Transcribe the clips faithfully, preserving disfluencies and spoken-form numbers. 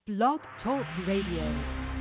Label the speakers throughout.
Speaker 1: Blog Talk Radio.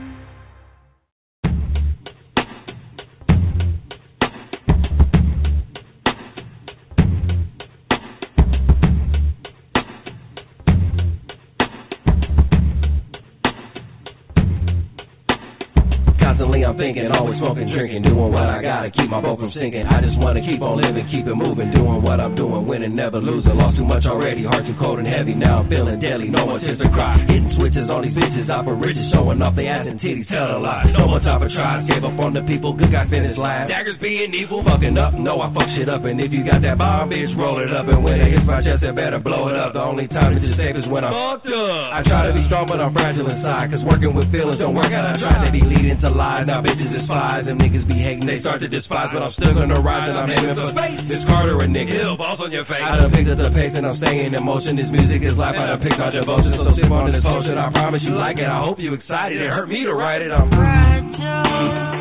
Speaker 2: Constantly I'm thinking, always smoking, drinking, doing what I gotta keep my boat from sinking. I just wanna keep on living, keep it moving, doing what I'm doing, winning, never losing. Lost too much already, heart too cold and heavy. Now I'm feeling deadly, no more tears to cry. Hitting switches on these bitches, out for riches, showing off they ass and titties, tell a lie. No more time for tries, gave up on the people, good guy finished last. Daggers being evil, fucking up, no I fuck shit up. And if you got that bomb, bitch, roll it up. And when it hits my chest, it better blow it up. The only time it's safe is when I'm fucked up. I try to be strong, but I'm fragile inside. Cause working with feelings don't work out. I try to be leading to lies. Now bitches is flies and niggas be hating. They start to despise, but I'm still gonna rise and I'm aiming for space. This Carter a nigga, ill balls on your face. I done picked up the pace and I'm staying in motion. This music is life, I done picked out devotion. So sip on this potion, I promise you like it. I hope you excited. It hurt me to write it. I'm fragile.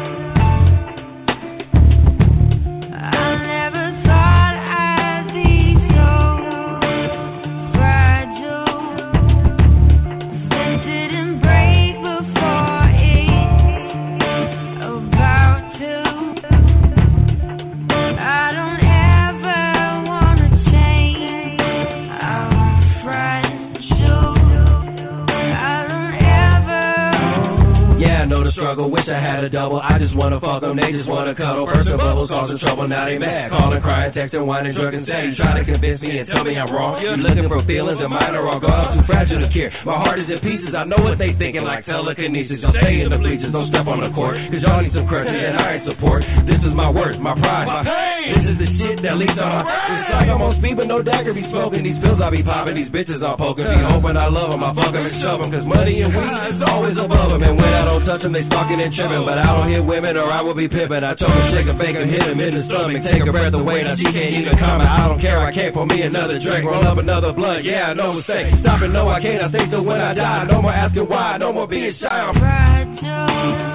Speaker 2: Wish I had a double, I just wanna fuck them, they just wanna cuddle. First of bubbles causing trouble, now they mad. Calling, crying, texting, whining, drug and steady. Try to convince me and tell me I'm wrong. You're looking for feelings and mine are all gone. I'm too fragile to care, my heart is in pieces. I know what they thinking, like telekinesis. Y'all stay in the bleachers, don't step on the court. Cause y'all need some crutches and I ain't support. This is my worst, my pride, my pain. This is the shit that leaks on my brain. It's like I'm on speed but no dagger be smoking. These pills I be popping, these bitches I'm poking. Be hoping I love them, I fuck them and shove them. Cause money and weed is always above them. And when I don't touch them, they stalking and tripping. But I don't hit women or I will be pimping. I choke a shake a bake and hit him in the stomach. Take a breath away, now she can't even comment. I don't care, I can't pour me another drink. Roll up another blunt, yeah, no mistake. Stop it, no I can't, I say so when I die. No more asking why, no more being shy. I'm fragile.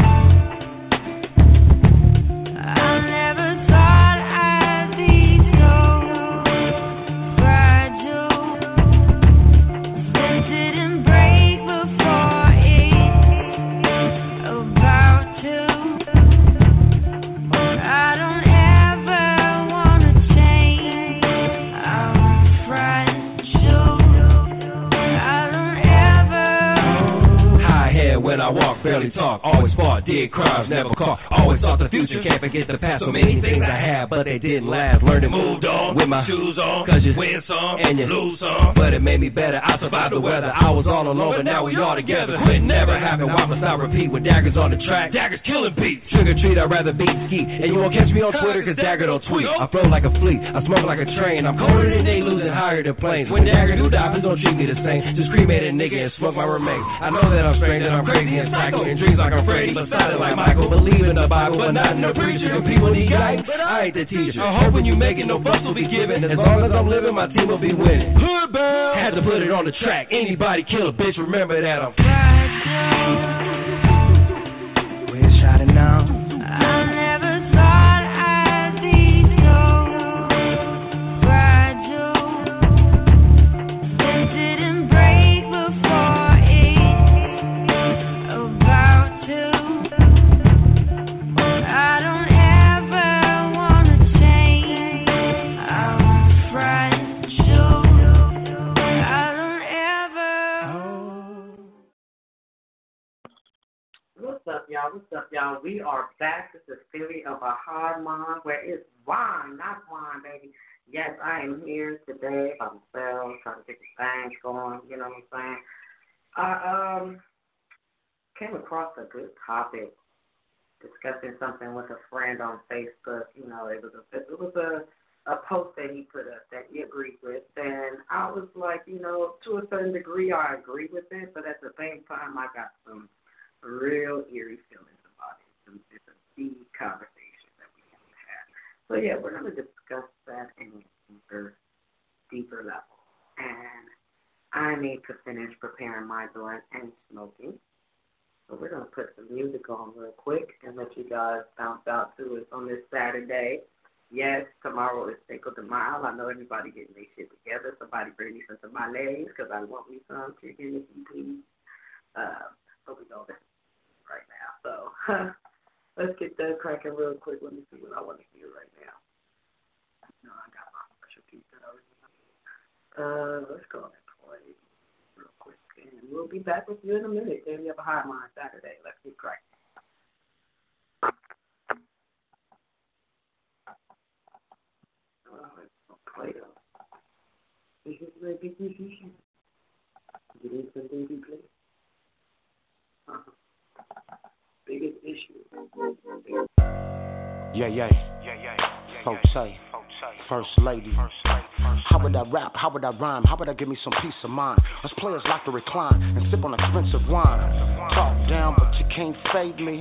Speaker 2: When I walk, barely talk, always fought, did crimes, never caught. Always thought the future, can't forget the past. So many things I had, but they didn't last. Learned and moved on, with my shoes on. Cause you win some, and you lose some. But it made me better, I survived the weather. I was all alone, but now we all together. Quit never happened, why must I repeat? With daggers on the track, daggers killing beats. Trick or treat, I'd rather beat ski. And you won't catch me on Twitter, cause Dagger don't tweet. I flow like a fleet, I smoke like a train. I'm colder than they losing higher than planes. When Dagger do die, please don't treat me the same. Just cremate a nigga and smoke my remains. I know that I'm strange and I'm crazy and psycho. And dreams like I'm Freddy, but sounded like Michael. Believe in the Bible, but not in the preacher. And people need guidance, but I ain't the teacher. I hope when you make it, no fuss will be given. As long as I'm living, my team will be winning. Hood bound, had to put it on the track. Anybody kill a bitch, remember that I'm fragile. We're shining now.
Speaker 3: What's up, y'all? What's up, y'all? We are back. This is Theory of a Hard Mind, where it's wine, not wine, baby. Yes, I am here today by myself, trying to get the things going, you know what I'm saying? I um came across a good topic, discussing something with a friend on Facebook. You know, it was a, it was a, a post that he put up that he agreed with, and I was like, you know, to a certain degree, I agree with it, but at the same time, I got some real eerie feelings about it. Some, it's a deep conversation that we have had. So yeah, we're going to discuss that in a deeper, deeper level. And I need to finish preparing my blunt and smoking. So we're going to put some music on real quick and let you guys bounce out to us on this Saturday. Yes, tomorrow is Cinco de Mayo. I know everybody getting their shit together. Somebody bring me some tamales because I want me some chicken if you please. Uh, but we go there right now. So let's get that cracking real quick. Let me see what I want to hear right now. No, I got my special piece that I was Uh, let's go and play real quick. And we'll be back with you in a minute. Then we have a Hot Mind Saturday. Let's get cracking. Uh, let's play them. This is my big musician. Get in some baby play. Uh-huh. Biggest issue.
Speaker 4: Yeah, yeah. Folks say, first lady. How would I rap? How would I rhyme? How would I give me some peace of mind? Us players like to recline and sip on expensive wine. Talk down, but you can't fade me.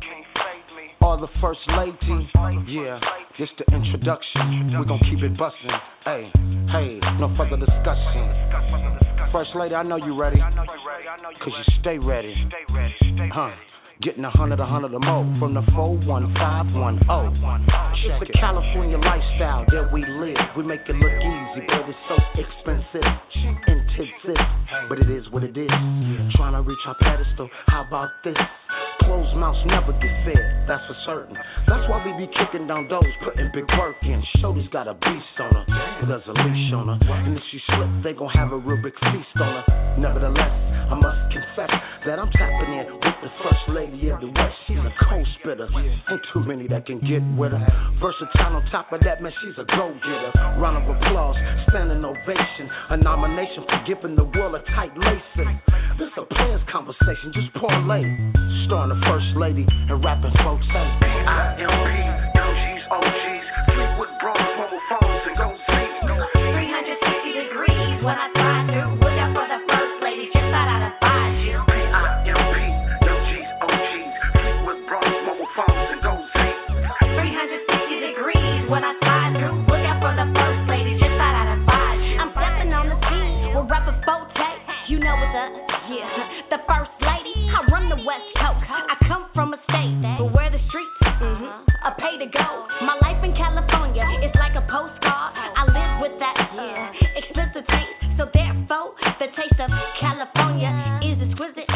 Speaker 4: Or the first lady. Yeah, just the introduction. We gon' keep it bustin'. Hey, hey, no further discussion. First lady, I know you ready. Cause you stay ready. Huh. Getting a hundred, a hundred or more from the four one five one oh. It's a California lifestyle that we live. We make it look easy, but it's so expensive, intensive. But it is what it is. Trying to reach our pedestal. How about this? Closed mouths never get fed, that's for certain. That's why we be kicking down doors, putting big work in. Shorty's got a beast on her, but there's a leash on her. And if she slip, they gon' have a real big feast on her. Nevertheless, I must confess that I'm tapping in with the first lady of the West. She's a cold spitter, ain't too many that can get with her. Versatile on top of that, man, she's a go-getter. Round of applause, standing ovation. A nomination for giving the world a tight lacing. This a players conversation, just parlay. Starring the first lady and rapping folks say I M P, L Gs, O Gs, sleep with bras, mobile phones, and go sleep.
Speaker 5: three hundred sixty degrees when I fly through. Look out for the first lady, just thought I'd advise you.
Speaker 4: I M P, L Gs, O Gs, sleep with bras, mobile phones, and go sleep.
Speaker 5: three hundred sixty degrees when I fly through. Look out for the first lady, just thought I'd advise you. I'm stepping on the scene with rapper Forte. You know what the, yeah, the first lady. I run the West Coast. I come from a state, but where the streets mm-hmm, are pay to go. My life in California is like a postcard. I live with that, yeah, explicit taste. So therefore, the taste of California is exquisite.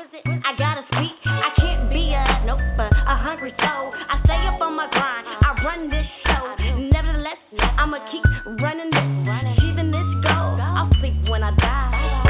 Speaker 5: I gotta speak. I can't be a nope, a hungry soul. I stay up on my grind. I run this show. Nevertheless, I'ma keep running this, achieving this goal. I'll sleep when I die.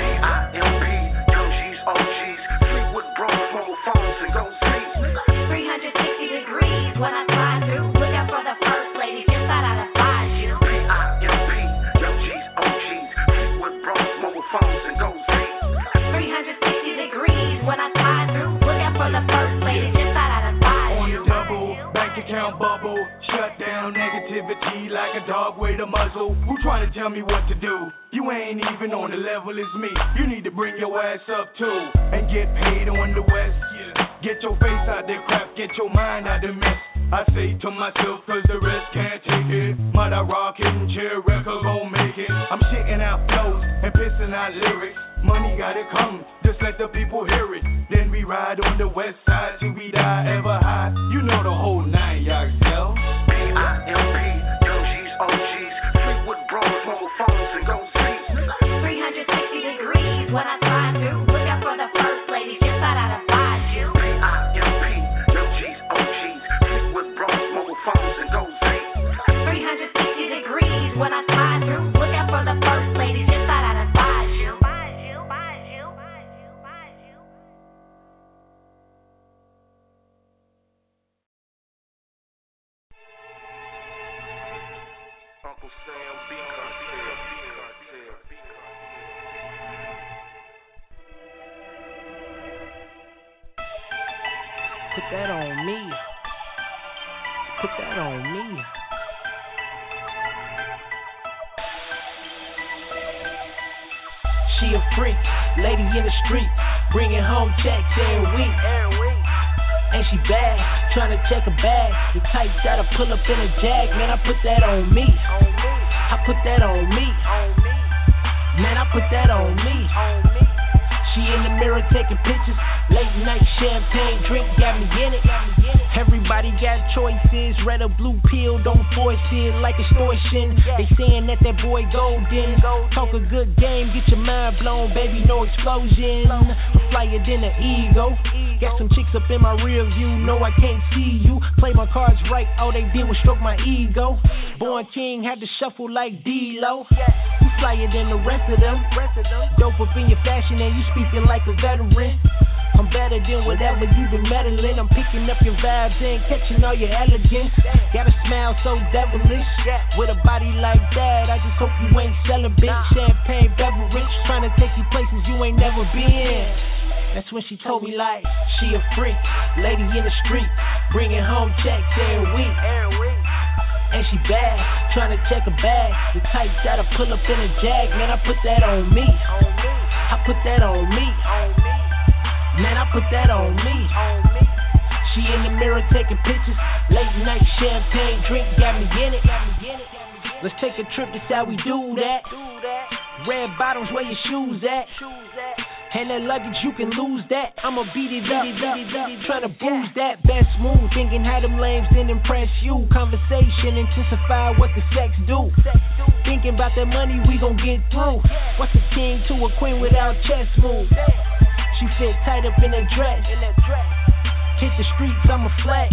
Speaker 4: I M P, L Gs, O Gs, sleep with bras, mobile phones, and go sleep.
Speaker 5: three hundred sixty degrees when I fly through. Look out for the first lady, just thought I'd advise you.
Speaker 4: I M P, L Gs, O Gs, sleep with bras, mobile phones, and go sleep.
Speaker 5: three hundred sixty degrees when I fly through. Look out for the first lady, just thought I'd advise
Speaker 6: On
Speaker 5: you.
Speaker 6: the double, bank account bubble, shut down negativity like a dog with a muzzle. Who trying to tell me what to do? You ain't even on the level as me. You need to bring your ass up too and get paid on the West. Yeah. Get your face out there crap, get your mind out the mess. I say to myself, cause the rest can't take it. Mother rockin', chair record gon' make it. I'm shitting out flows and pissing out lyrics. Money gotta come, just let the people hear it. Then we ride on the west side till we die ever high. You know the whole nine yards, yo.
Speaker 4: I M P, L Gs, O Gs, sleep with bras, mobile phones, and go sleep.
Speaker 5: three hundred sixty degrees when I fly through. Look out for the first lady, just thought I'd advise you.
Speaker 4: I M P, L Gs, O Gs, sleep with bras, mobile phones, and go sleep.
Speaker 5: three hundred sixty degrees when I fly through. Look out for the first lady, just thought I'd advise you.
Speaker 4: Uncle Sam, B Cartel, B Cartel, B Cartel.
Speaker 7: Put that on me. Put that on me. She a freak, lady in the street, bringing home checks every week. And she bad, tryna check a bag. The type that'll pull up in a Jag, man, I put that on me. I put that on me. Man, I put that on me. She in the mirror mirror taking pictures. Late night champagne drink got me in it. Everybody got choices. Red or blue pill, don't force it like extortion. They saying that that boy golden. Talk a good game, get your mind blown, baby, no explosion. Flyer than an ego. Got some chicks up in my rear view, no I can't see you. Play my cards right, all they did was stroke my ego. Born king, had to shuffle like D-Lo. You flyer than the rest of them. Dope up in your fashion and you speaking like a veteran. I'm better than whatever you've been meddling. I'm picking up your vibes and catching all your elegance. Got a smile so devilish. With a body like that, I just hope you ain't selling big champagne beverage. Trying to take you places you ain't never been. That's when she told me like, she a freak, lady in the street, bringing home checks every week. And she bad, trying to check a bag. The type gotta pull up in a jag, man, I put that on me. I put that on me. Man, I put that on me. She in the mirror taking pictures. Late night champagne drink got me in it. Let's take a trip, that's how we do that. Red bottoms, where your shoes at? And that luggage, you can lose that. I'ma beat it up, tryna booze that. Best move, thinking how them lames didn't impress you. Conversation intensify what the sex do. Thinking about that money we gon' get through. What's a king to a queen without chess move? She fit tight up in that dress. Hit the streets, I'm a flex.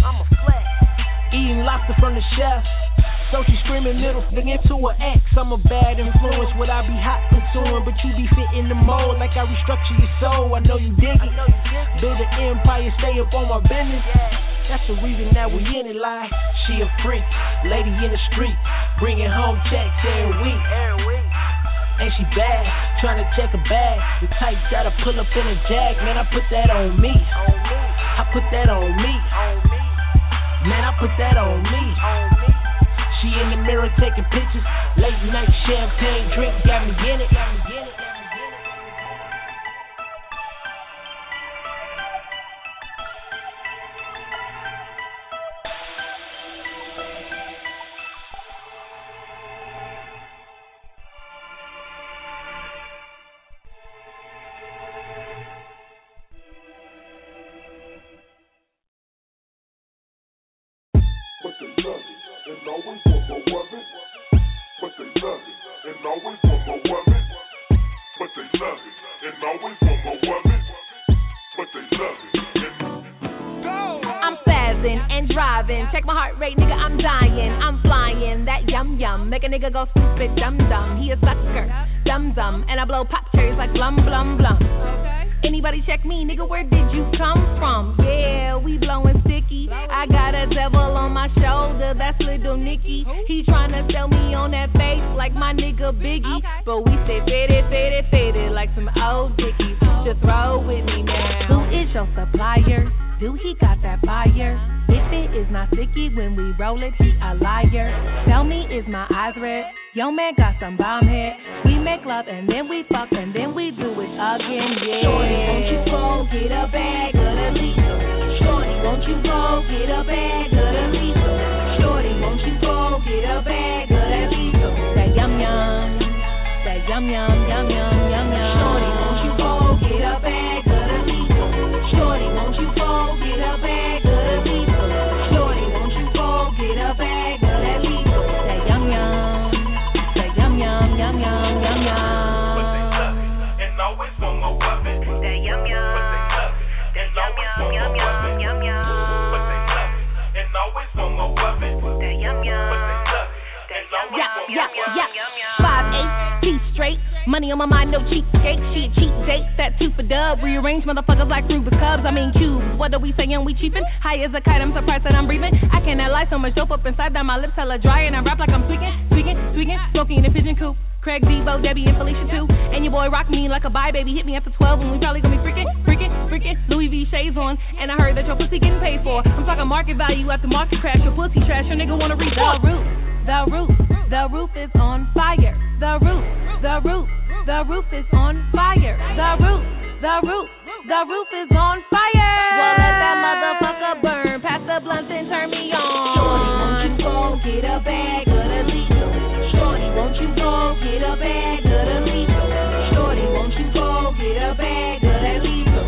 Speaker 7: Eating lobster from the chef. So she screaming middle finger to her ex. I'm a bad influence, what I be hot pursuing, but you be fitting the mold like I restructure your soul. I know you dig it. Build an empire, stay up on my business. That's the reason that we in it like. She a freak, lady in the street, bringing home checks every week. And she bad, trying to check a bag. The type gotta pull up in a jag, man, I put that on me. I put that on me. Man, I put that on me. She in the mirror taking pictures. Late night champagne drink got me in it.
Speaker 8: But they love it and always want more of it. But they love it and always want more of it. But they love it and always want more of it. But they love it and go.
Speaker 5: I'm spazzing and driving. Check my heart rate, nigga, I'm dying. I'm flying, that yum yum. Make a nigga go stupid, dum dum. He a sucker, dum dum. And I blow pop cherries like blum blum blum. Okay. Anybody check me, nigga, where did you come from? Yeah, we blowing sticky. I got a devil on my shoulder, that's little Nicky. He tryna sell me on that face like my nigga Biggie. But we say fitted, fitted, fitted like some old dickies. Should throw with me now. Who is your supplier? Do he got that fire? If it is not sticky when we roll it, he a liar. Tell me, is my eyes red? Yo man got some bomb head. We make love and then we fuck and then we do it again, yeah. Shorty, won't you go get a bag of the lethal? Shorty, won't you go get a bag of the lethal? Shorty, won't you go get a bag of that lethal? That yum yum, that yum yum, yum yum, yum yum. Shorty, won't you go get a bag of the lethal? Shorty, won't you go get a bag of the lethal? Shorty, won't you go get a bag of that lethal? That yum yum. Yum, yum, yum, yum, yum.
Speaker 8: But they love it and always want more of it.
Speaker 5: That yum, yum.
Speaker 8: But they love it and always want more of it.
Speaker 5: Yum, yum.
Speaker 8: But they love it and always want more of it.
Speaker 5: That yum, yum.
Speaker 8: But they love it and always want more of it.
Speaker 5: Five eight, teeth straight. Money on my mind, no cheapskate. She a cheap date, that two for dub. Rearrange motherfuckers like Rubik's Cubs. I mean cubes. What are we saying? We cheapin'? High as a kite, I'm surprised that I'm breathing. I cannot lie, so much dope up inside that my lips hella dry. And I rap like I'm tweaking, tweaking, tweaking. Smoking in a pigeon coop. Craig, Devo, Debbie, and Felicia too. And your boy rock me like a bye, baby. Hit me after twelve and we probably gonna be freaking, freaking, freaking. Louis V shades on. And I heard that your pussy getting paid for. I'm talking market value after market crash. Your pussy trash, your nigga wanna read the roof. The roof, the roof is on fire. The roof, the roof, the roof is on fire. The roof, the roof, the roof is on fire. Well, let that motherfucker burn. Pass the blunt and turn me on. Shorty, won't you go get a bag of the lethal? Shorty, won't you go get a bag of the lethal? Shorty, won't you go get a bag of that lethal?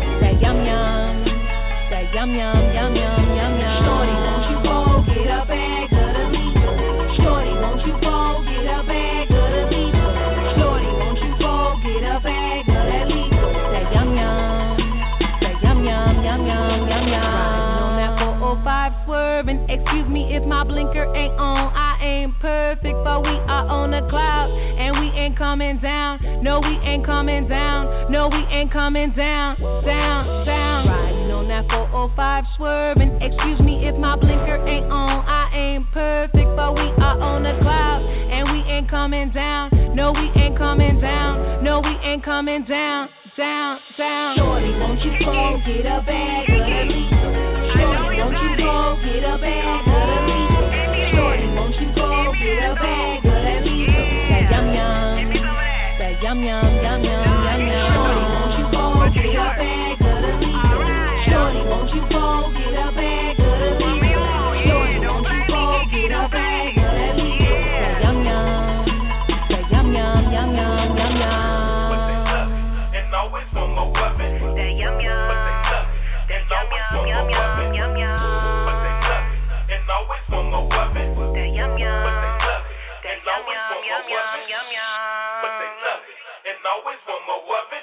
Speaker 5: yum yum yum yum yum yum. Shorty, won't you go get a bag of the leaf? Shorty, won't you go get a bag of the leaf? Shorty, won't you go get a bag of that leaf? That yum yum, that yum yum yum yum yum yum. Riding on that four oh five swerving. Excuse me if my blinker ain't on. I ain't perfect, but we are on the cloud and we ain't coming down. No, we ain't coming down. No, we ain't coming down. Down, down. Riding on that four oh five swerving. Excuse me if my blinker ain't on. I ain't perfect, but we are on the cloud and we ain't coming down. No, we ain't coming down. No, we ain't coming down. Down, down. Shorty, won't you go get a bag of the leaf? Shorty, won't you go get a bag of the leaf? Shorty, won't you go get a bag of that leaf? That yum yum, that yum yum yum yum yum yum. Shorty, won't you go get a bag of the leaf? Shorty, won't you go get a bag of the leaf? Shorty, won't you go get a bag of that leaf? That yum yum, that yum yum yum yum yum yum.
Speaker 6: Always want more weapon.
Speaker 5: That yum yum.
Speaker 6: But they love it. That yum yum yum yum yum yum. But they love it. And always want more weapon.
Speaker 5: That yum yum.
Speaker 6: But they love it.
Speaker 5: That yum yum yum yum yum yum.
Speaker 6: But they love it. And always want more weapon.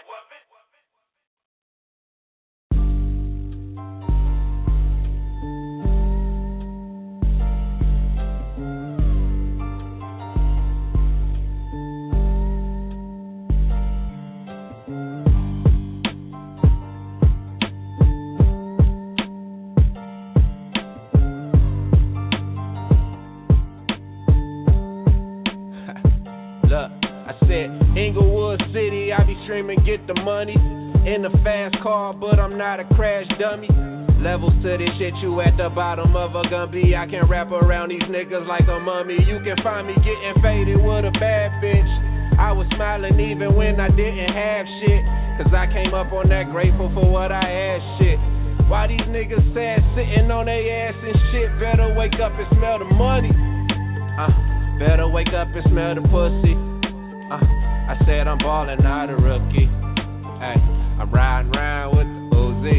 Speaker 9: Inglewood City, I be streaming, get the money. In a fast car, but I'm not a crash dummy. Levels to this shit, you at the bottom of a Gumby. I can wrap around these niggas like a mummy. You can find me getting faded with a bad bitch. I was smiling even when I didn't have shit. Cause I came up on that grateful for what I had shit. Why these niggas sad sitting on their ass and shit? Better wake up and smell the money. Uh, better wake up and smell the pussy. Uh, I said I'm ballin', not a rookie. Ay, I'm riding around with the Uzi.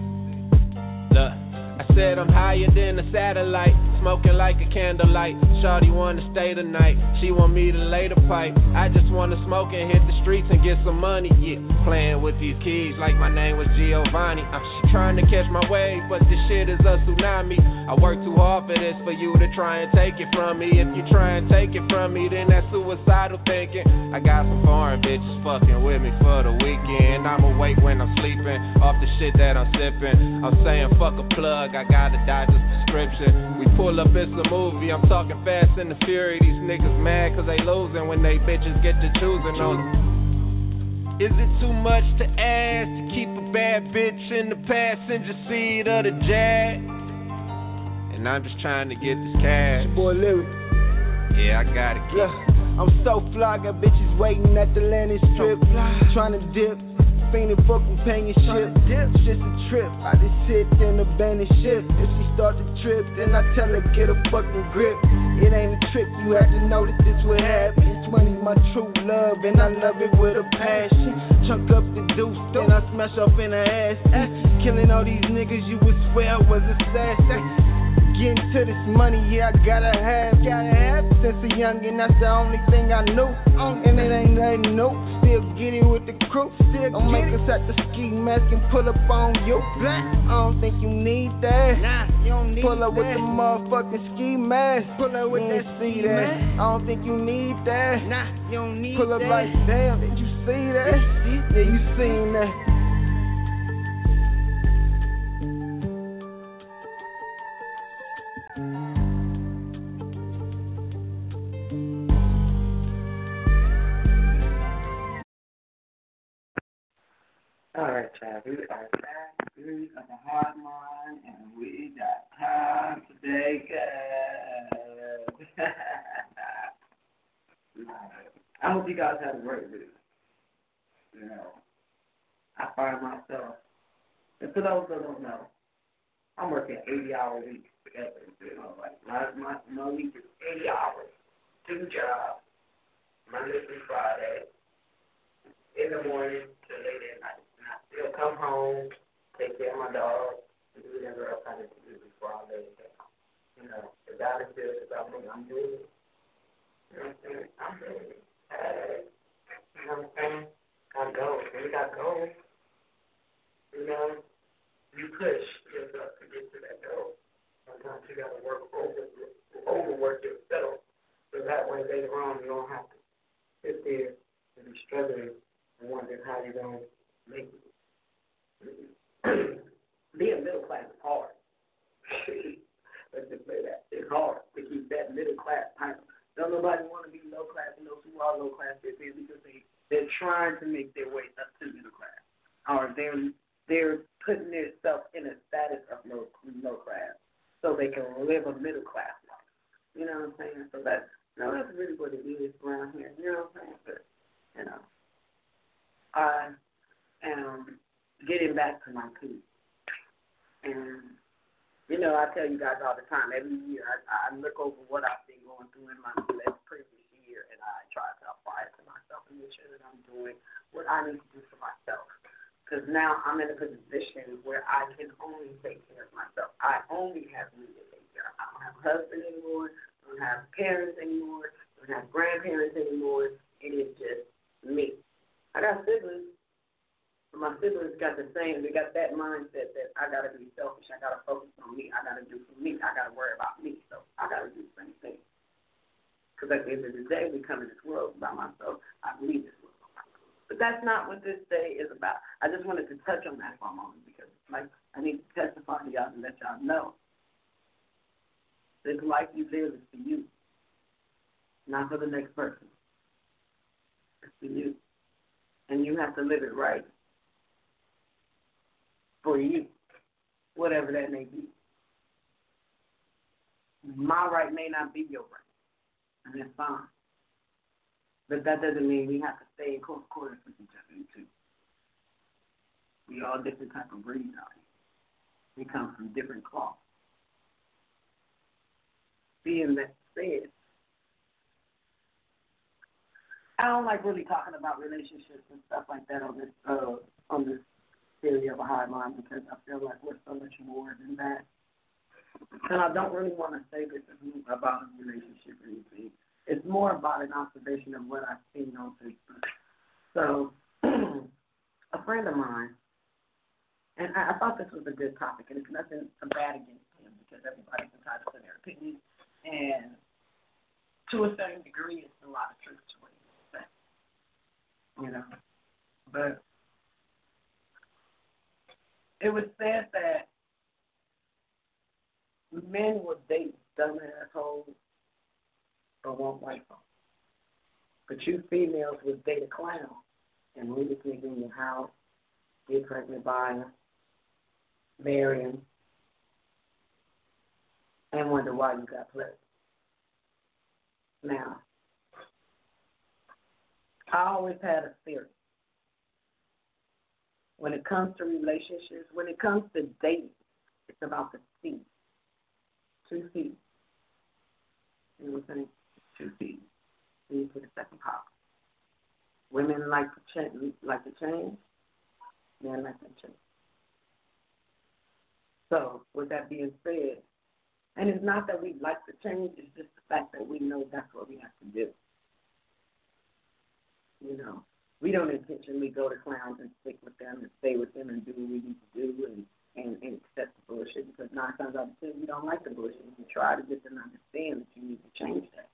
Speaker 9: Look, I said I'm higher than a satellite, smoking like a candlelight. Shawty wanna stay tonight, she want me to lay the pipe. I just wanna smoke and hit the streets and get some money, yeah. Playing with these keys like my name was Giovanni. I'm uh, trying to catch my wave, but this shit is a tsunami. I work too hard for this, for you to try and take it from me. If you try and take it from me, then that's suicidal thinking. I got some foreign bitches fucking with me for the weekend. I'm awake when I'm sleeping, off the shit that I'm sipping. I'm saying fuck a plug, I got a doctor's prescription. We pull up, it's a movie, I'm talking Fast and the Fury. These niggas mad cause they losing when they bitches get to choosing on them. Is it too much to ask to keep a bad bitch in the passenger seat of the Jag? And I'm just trying to get this cash.
Speaker 10: Boy, Lyric.
Speaker 9: Yeah, I got it.
Speaker 10: Yeah, I'm so fly, got bitches waiting at the landing strip, trying to dip. Fiending for companionship, it's just a trip. I just sit and abandon ship. If she starts a trip, then I tell her get a fucking grip. It ain't a trick, you have to know that this would happen. Money's my true love, and I love it with a passion. Chunk up the deuce, then I smash up in her ass. Killing all these niggas, you would swear I was assassin. Getting to this money, yeah, I gotta have, gotta have. Since a youngin', that's the only thing I knew. And it ain't nothing new. Still get it with the crew. Still don't make us at the ski mask and pull up on you. I don't think you need that. Nah, you don't need pull up that. With the motherfucking ski mask. Pull up with that see that. I don't think you need that. Nah, you don't need pull up that. Like damn, did you see that? Yeah, you seen that.
Speaker 3: All right, child. We are back. We got the hard mind, and we got time today, guys. I hope you guys had a great week. You know, I find myself, and for those that don't know, I'm working eighty-hour weeks together. You know, like last month, my week is eighty hours, two jobs, Monday through Friday, in the morning to late at night. Still come home, take care of my dog, do whatever I'm good. You know what I'm saying? I'm good. Hey. You know what I'm saying? Got goals. We got goals. You know, you push yourself to get to that goal. Sometimes you got to work over, overwork yourself. So that way later on you don't have to sit there and be struggling and wondering how you're going to make it. Being middle class is hard. Let's just say that. It's hard to keep that middle class title. Don't nobody want to be low class, and those who are low class, they're because they, they're trying to make their way up to middle class. Or they're, they're putting themselves in a status of low, low class so they can live a middle class life. You know what I'm saying? So that's, you know, that's really what it is around here. You know what I'm saying? But, you know, I am getting back to my peace. And, you know, I tell you guys all the time, every year I, I look over what I've been going through in my last previous year, and I try to apply it to myself and make sure that I'm doing what I need to do for myself. Because now I'm in a position where I can only take care of myself. I only have me to take care of. I don't have a husband anymore. I don't have parents anymore. I don't have grandparents anymore. It is just me. I got siblings. My siblings got the same. They got that mindset that I got to be selfish. I got to focus on me. I got to do for me. I got to worry about me. So I got to do the same thing. Because at the end of the day, we come in this world by myself. I leave this world by myself. But that's not what this day is about. I just wanted to touch on that for a moment because, like, I need to testify to y'all and let y'all know this life you live is for you, not for the next person. It's for you. And you have to live it right. For you, whatever that may be. My right may not be your right, and that's fine. But that doesn't mean we have to stay in close quarters with each other, too. We all different type of breeds out here. We come from different cloths. Being that said, I don't like really talking about relationships and stuff like that on this uh, on this theory of a high mind because I feel like we're so much more than that. And I don't really want to say this about a relationship or anything. It's more about an observation of what I've seen on Facebook. So, a friend of mine, and I, I thought this was a good topic, and it's nothing bad against him because everybody's entitled to their opinion, and to a certain degree, it's a lot of truth to what he said. You know, but it was said that men will date dumb assholes or won't like them. But you females would date a clown and leave this nigga in your house, get pregnant by him, marry him, and wonder why you got pleasure. Now, I always had a theory. When it comes to relationships, when it comes to dating, it's about the seed. Two seeds. You know what I'm saying? Two seeds. Then you put a second pop. Women like to change, like to change. Men like to change. So, with that being said, and it's not that we like to change, it's just the fact that we know that's what we have to do. You know, we don't intentionally go to clowns and stick with them and stay with them and do what we need to do and, and, and accept the bullshit because nine times out of ten we don't like the bullshit. We try to get them to understand that you need to change that.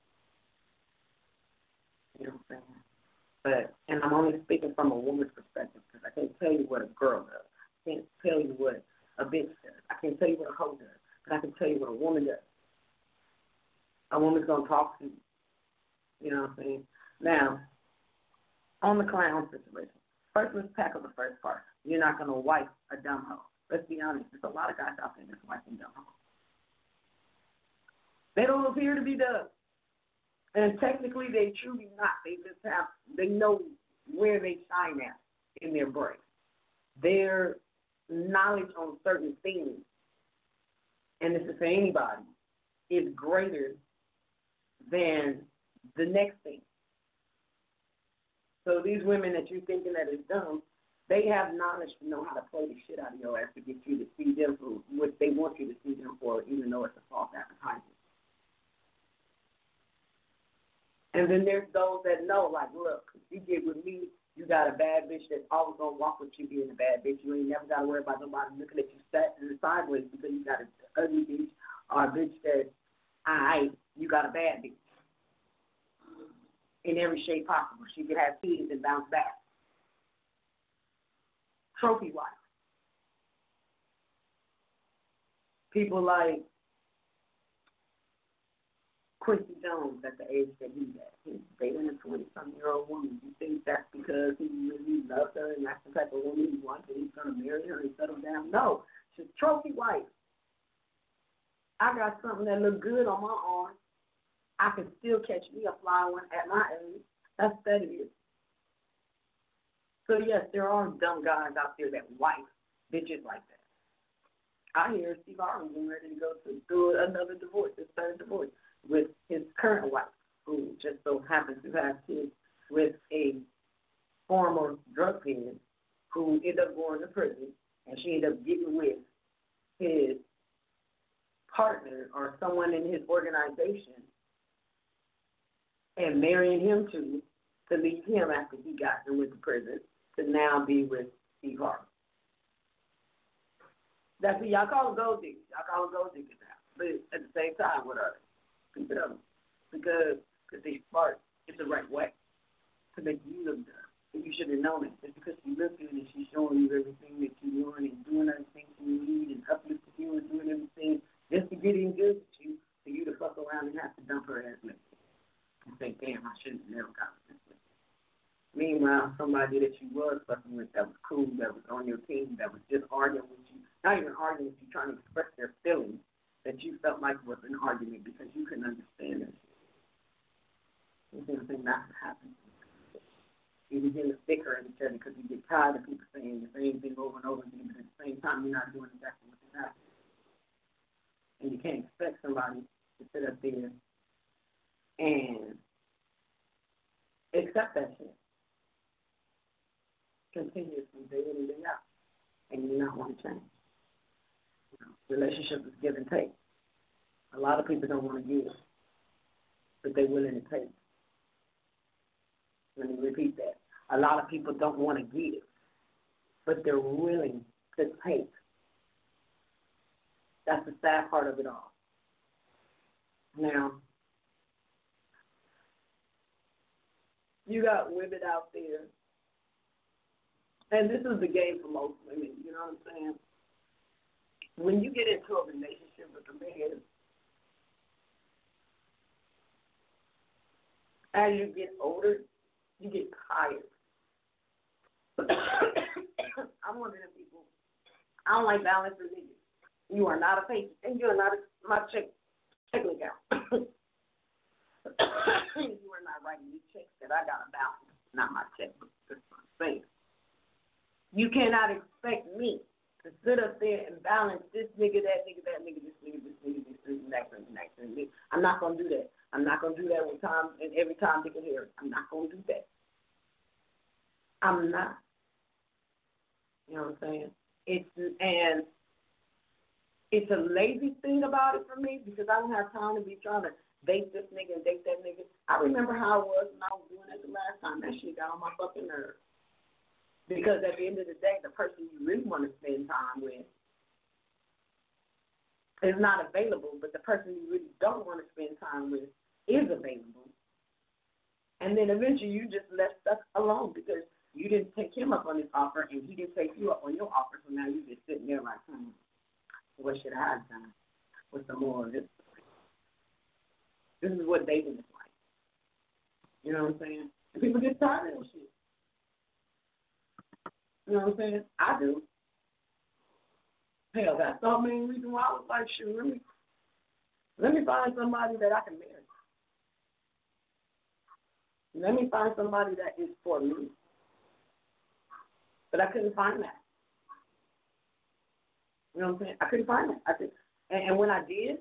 Speaker 3: You know what I'm saying? But, and I'm only speaking from a woman's perspective because I can't tell you what a girl does. I can't tell you what a bitch does. I can't tell you what a hoe does. But I can tell you what a woman does. A woman's going to talk to you. You know what I'm saying? Now, on the clown situation, first let's tackle the first part. You're not going to wife a dumb hoe. Let's be honest. There's a lot of guys out there that's wifing dumb hoes. They don't appear to be dumb. And technically, they truly not. They just have, they know where they shine at in their brain. Their knowledge on certain things, and this is for anybody, is greater than the next thing. So these women that you're thinking that is dumb, they have knowledge to know how to play the shit out of your ass to get you to see them for what they want you to see them for, even though it's a false advertisement. And then there's those that know, like, look, if you get with me, you got a bad bitch that's always going to walk with you being a bad bitch. You ain't never got to worry about nobody looking at you sat in the sideways because you got an ugly bitch or a bitch that, all right, you got a bad bitch. In every shape possible. She could have kids and bounce back. Trophy wife. People like Quincy Jones at the age that he's at. He's dating a twenty-something-year-old woman. You think that's because he really loves her and that's the type of woman he wants and he's going to marry her and settle down? No. She's a trophy wife. I got something that look good on my arm. I can still catch me a fly one at my age. That's that it is. So, yes, there are dumb guys out there that wife bitches like that. I hear Steve Harvey's ready to go to, through another divorce, his third divorce, with his current wife, who just so happens to have kids with a former drug pen who ended up going to prison, and she ended up getting with his partner or someone in his organization and marrying him to to leave him after he got and went to prison to now be with Steve Harvey. That's what y'all call them gold diggers. Y'all call them gold diggers now. But at the same time, what are they? Keep it up. Because cause they smart. It's the right way to make you look good. And you should have known it. Just because she look good and she's showing you everything that you want and doing everything you need and uplifting you and doing everything just to get in good with you, for you to fuck around and have to dump her ass with you. And think, damn, I should have never got this with you. Meanwhile, somebody that you was fucking with that was cool, that was on your team, that was just arguing with you, not even arguing with you, trying to express their feelings that you felt like was an argument because you couldn't understand that shit. You see what I'm saying? That's what happens. You begin to sticker at each other because you get tired of people saying the same thing over and over again, but at the same time, you're not doing exactly what they're asking. And you can't expect somebody to sit up there and accept that shit continuously, day in and day out, and you not want to change. You know, relationship is give and take. A lot of people don't want to give, but they're willing to take. Let me repeat that. A lot of people don't want to give, but they're willing to take. That's the sad part of it all. Now, you got women out there, and this is the game for most women, you know what I'm saying? When you get into a relationship with a man, as you get older, you get tired. I'm one of them people. I don't like balance for niggas. You are not a patient, and you are not a, my check, checking account. You are not writing me checks that I got to balance, not my checkbook. That's what I'm saying. You cannot expect me to sit up there and balance this nigga, that nigga, that nigga, this nigga, this nigga, this nigga, next nigga, next nigga. I'm not going to do that. I'm not going to do that with time and every time they can hear it. I'm not going to do that. I'm not. You know what I'm saying? It's and it's a lazy thing about it for me because I don't have time to be trying to date this nigga and date that nigga. I remember how it was when I was doing that the last time. That shit got on my fucking nerves. Because at the end of the day, the person you really want to spend time with is not available, but the person you really don't want to spend time with is available. And then eventually you just left stuff alone because you didn't take him up on his offer and he didn't take you up on your offer. So now you're just sitting there like, hmm, what should I have done? What's the more of this? This is what dating is like. You know what I'm saying? And people get tired of that shit. You know what I'm saying? I do. Hell, that's the main reason why I was like, shoot, let me, let me find somebody that I can marry. Let me find somebody that is for me. But I couldn't find that. You know what I'm saying? I couldn't find that. I could, and, and when I did,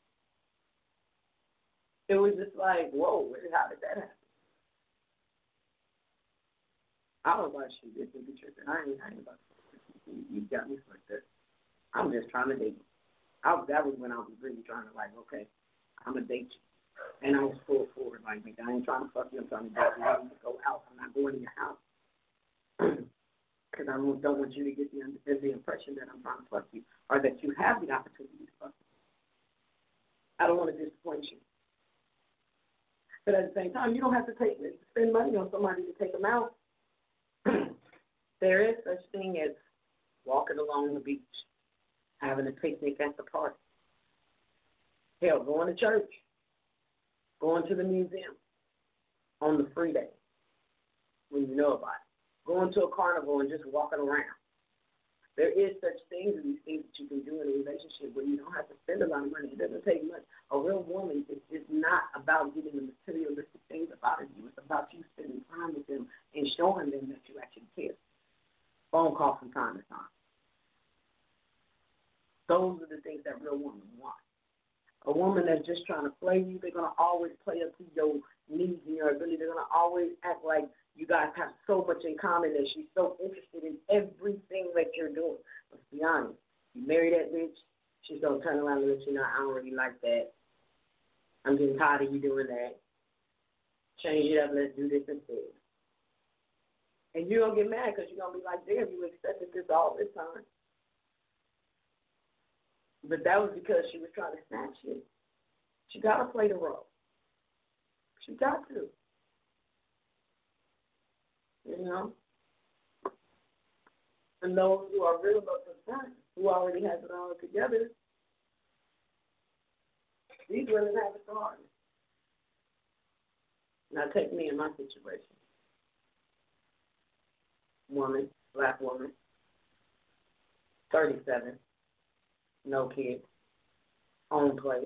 Speaker 3: it was just like, whoa, how did that happen? I was like, shit, this nigga tripping. I ain't, I ain't about to, you got me like that. I'm just trying to date you. I, that was when I was really trying to like, okay, I'm going to date you. And I was full forward, like, nigga, I ain't trying to fuck you. I'm trying to get you to go out. I'm not going in your house. Because I don't want you to get the, the impression that I'm trying to fuck you or that you have the opportunity to fuck me. I don't want to disappoint you. But at the same time, you don't have to take spend money on somebody to take them out. There is such thing as walking along the beach, having a picnic at the park. Hell, going to church, going to the museum on the free day when you know about it. Going to a carnival and just walking around. There is such things and these things that you can do in a relationship where you don't have to spend a lot of money. It doesn't take much. A real woman is, is not about getting the materialistic things about you. It's about you spending time with them and showing them that you actually care. Phone call from time to time. Those are the things that real women want. A woman that's just trying to play you, they're going to always play up to your needs and your ability. They're going to always act like you guys have so much in common that she's so interested in everything that you're doing. Let's be honest. You marry that bitch, she's going to turn around and let you know, I don't really like that. I'm getting tired of you doing that. Change it up, let's do this instead. And you're going to get mad because you're going to be like, damn, you accepted this all this time. But that was because she was trying to snatch you. She got to play the role. She got to. You know? And those who are real about the front, who already has it all together, these women have it hard. Now take me in my situation. Woman, black woman, thirty-seven, no kids, own place,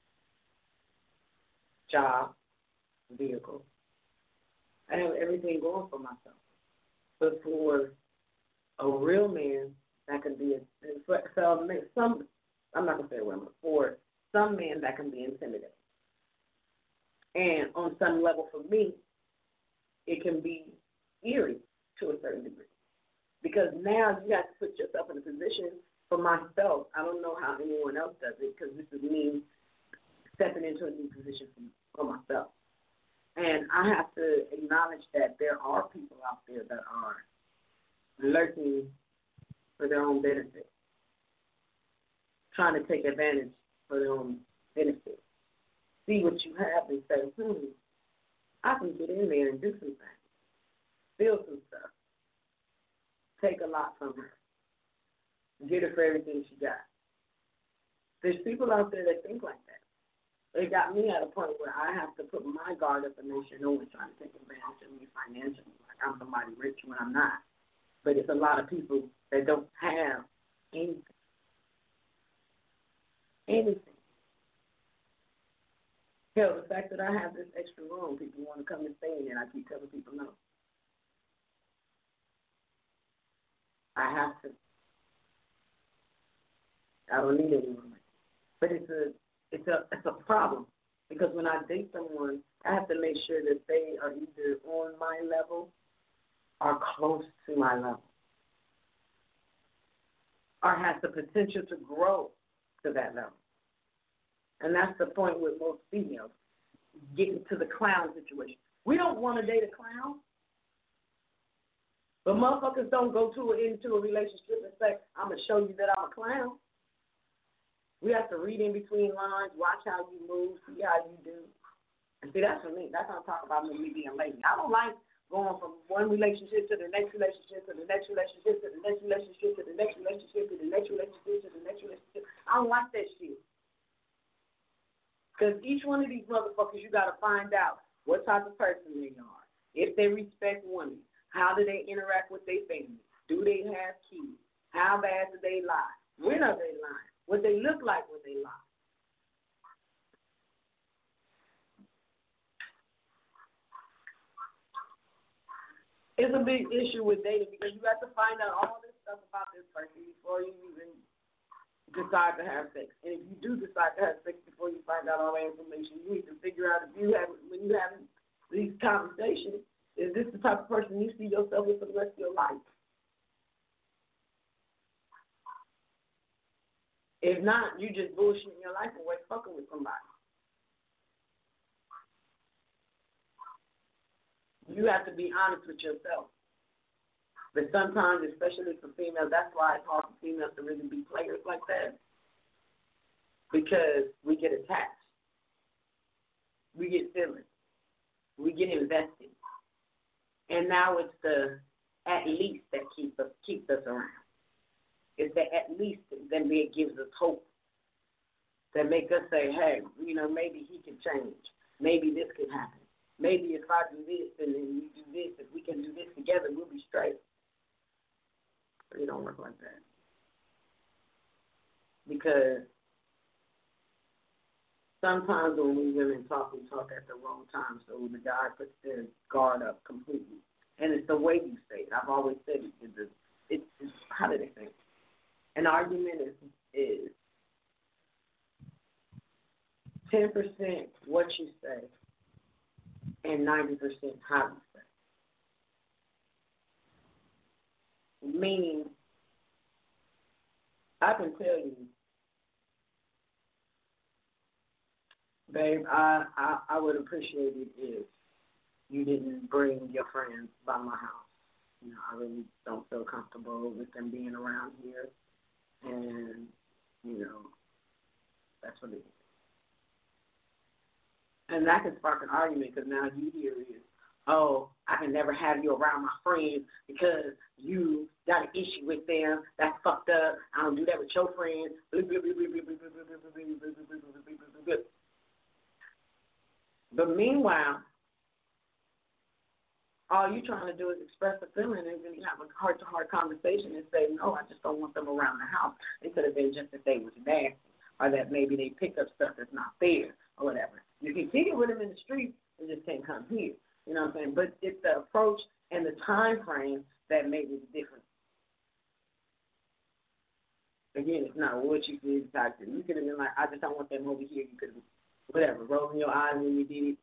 Speaker 3: job, vehicle. I have everything going for myself. But for a real man, that can be, a, for some, I'm not going to say women, for some men that can be intimidating. And on some level for me, it can be eerie to a certain degree. Because now you have to put yourself in a position for myself. I don't know how anyone else does it because this is me stepping into a new position for, for myself. And I have to acknowledge that there are people out there that are lurking for their own benefit, trying to take advantage for their own benefit. See what you have and say, hmm, I can get in there and do some things, build some stuff, take a lot from her, get her for everything she got. There's people out there that think like that. It got me at a point where I have to put my guard up and make sure no one's trying to take advantage of me financially. Like I'm somebody rich when I'm not. But it's a lot of people that don't have anything. Anything. Hell, the fact that I have this extra room, people want to come and stay in it, I keep telling people no. I have to. I don't need any room. But it's a It's a it's a problem because when I date someone, I have to make sure that they are either on my level or close to my level or has the potential to grow to that level. And that's the point with most females, getting to the clown situation. We don't want to date a clown, but motherfuckers don't go to into a relationship and say, I'm going to show you that I'm a clown. We have to read in between lines, watch how you move, see how you do. And see, that's for me. That's what I'm talking about me being lazy. I don't like going from one relationship to the next relationship to the next relationship to the next relationship to the next relationship to the next relationship to the next relationship. I don't like that shit. Because each one of these motherfuckers, you got to find out what type of person they are. If they respect women, how do they interact with their family? Do they have kids? How bad do they lie? When are they lying? What they look like when they lie. It's a big issue with dating because you have to find out all this stuff about this person before you even decide to have sex. And if you do decide to have sex before you find out all that information, you need to figure out if you have, when you have these conversations, is this the type of person you see yourself with for the rest of your life? If not, you just bullshitting your life away fucking with somebody. You have to be honest with yourself. But sometimes, especially for females, that's why it's hard for females to really be players like that. Because we get attached. We get feelings. We get invested. And now it's the at least that keeps us keeps us around. It's the at least that it gives us hope. That make us say, hey, you know, maybe he can change. Maybe this could happen. Maybe if I do this and then you do this, if we can do this together, we'll be straight. But it don't work like that. Because sometimes when we women talk, we talk at the wrong time. So the guy puts their guard up completely. And it's the way you say it. I've always said it. It's, it's, it's how do they say it? An argument is is ten percent what you say and ninety percent how you say. Meaning, I can tell you, babe, I, I, I would appreciate it if you didn't bring your friends by my house. You know, I really don't feel comfortable with them being around here. And, you know, that's what it is. And that can spark an argument because now you hear is, oh, I can never have you around my friends because you got an issue with them. That's fucked up. I don't do that with your friends. But meanwhile, all you're trying to do is express a feeling and really have a heart-to-heart conversation and say, no, I just don't want them around the house. It could have been just that they was nasty or that maybe they picked up stuff that's not fair or whatever. You can kick it with them in the street and just can't come here. You know what I'm saying? But it's the approach and the time frame that made it different. Again, it's not what you did. You could have been like, I just don't want them over here. You could have, whatever, rolling your eyes when you did it.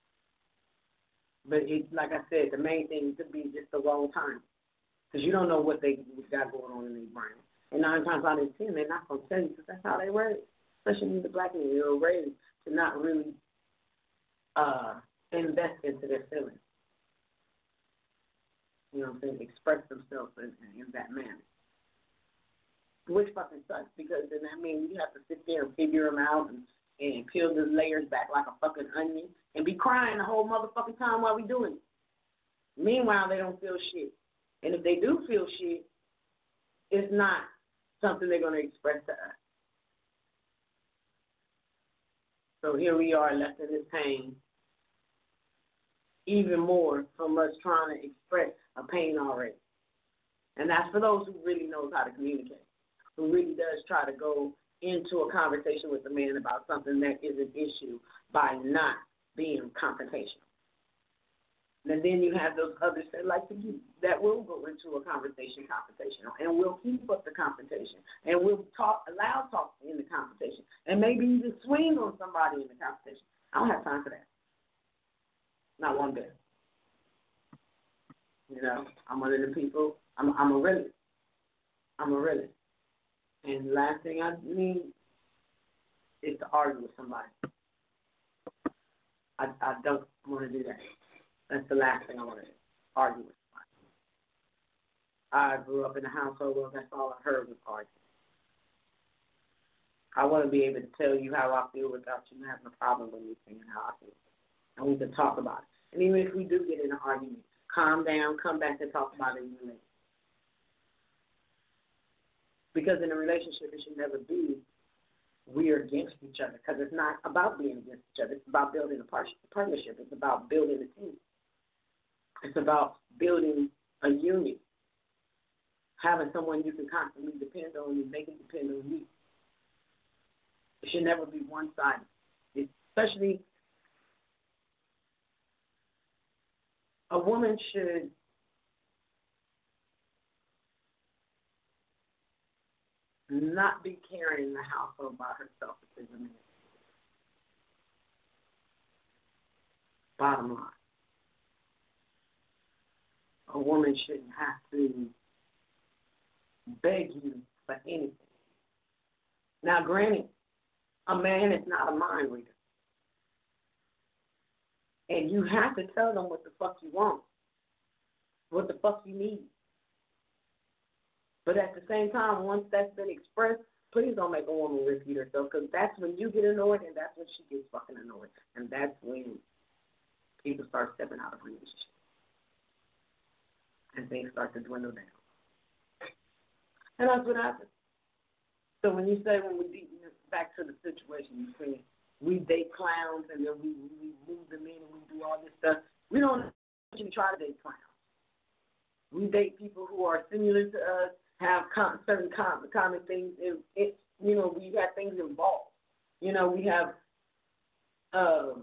Speaker 3: But it, like I said, the main thing could be just the wrong time. Because you don't know what they got going on in their brain. And nine times out of ten, they're not going to tell you because that's how they raised. Especially the black men, they were raised to not really uh, invest into their feelings. You know what I'm saying? Express themselves in, in that manner. Which fucking sucks because then that means you have to sit there and figure them out and, and peel the layers back like a fucking onion and be crying the whole motherfucking time while we doing it. Meanwhile, they don't feel shit. And if they do feel shit, it's not something they're going to express to us. So here we are left in this pain, even more from us trying to express a pain already. And that's for those who really knows how to communicate, who really does try to go into a conversation with the man about something that is an issue by not being confrontational. And then you have those others that like to do, that will go into a conversation confrontational and will keep up the confrontation and will talk, allow talk in the confrontation and maybe even swing on somebody in the confrontation. I don't have time for that. Not one bit. You know, I'm one of the people, I'm, I'm a realist. I'm a realist. And the last thing I need is to argue with somebody. I, I don't want to do that. That's the last thing I want to do, argue with somebody. I grew up in a household where that's all I heard was arguing. I want to be able to tell you how I feel without you having a problem with me saying how I feel. And we can talk about it. And even if we do get in an argument, calm down, come back and talk about it in a minute. Because in a relationship, it should never be we are against each other because it's not about being against each other. It's about building a partnership. It's about building a team. It's about building a union, having someone you can constantly depend on and make it depend on you. It should never be one-sided, especially a woman should not be carrying the household by herself as a man. Bottom line. A woman shouldn't have to beg you for anything. Now, granted, a man is not a mind reader. And you have to tell them what the fuck you want, what the fuck you need. But at the same time, once that's been expressed, please don't make a woman repeat herself, because that's when you get annoyed and that's when she gets fucking annoyed. And that's when people start stepping out of relationships. And things start to dwindle down. And that's what happens. So when you say, when we deep, back to the situation, you say, we date clowns and then we, we move them in and we do all this stuff, we don't actually try to date clowns. We date people who are similar to us, have com- certain com- common things. In, it, you know, we have things involved. You know, we have um,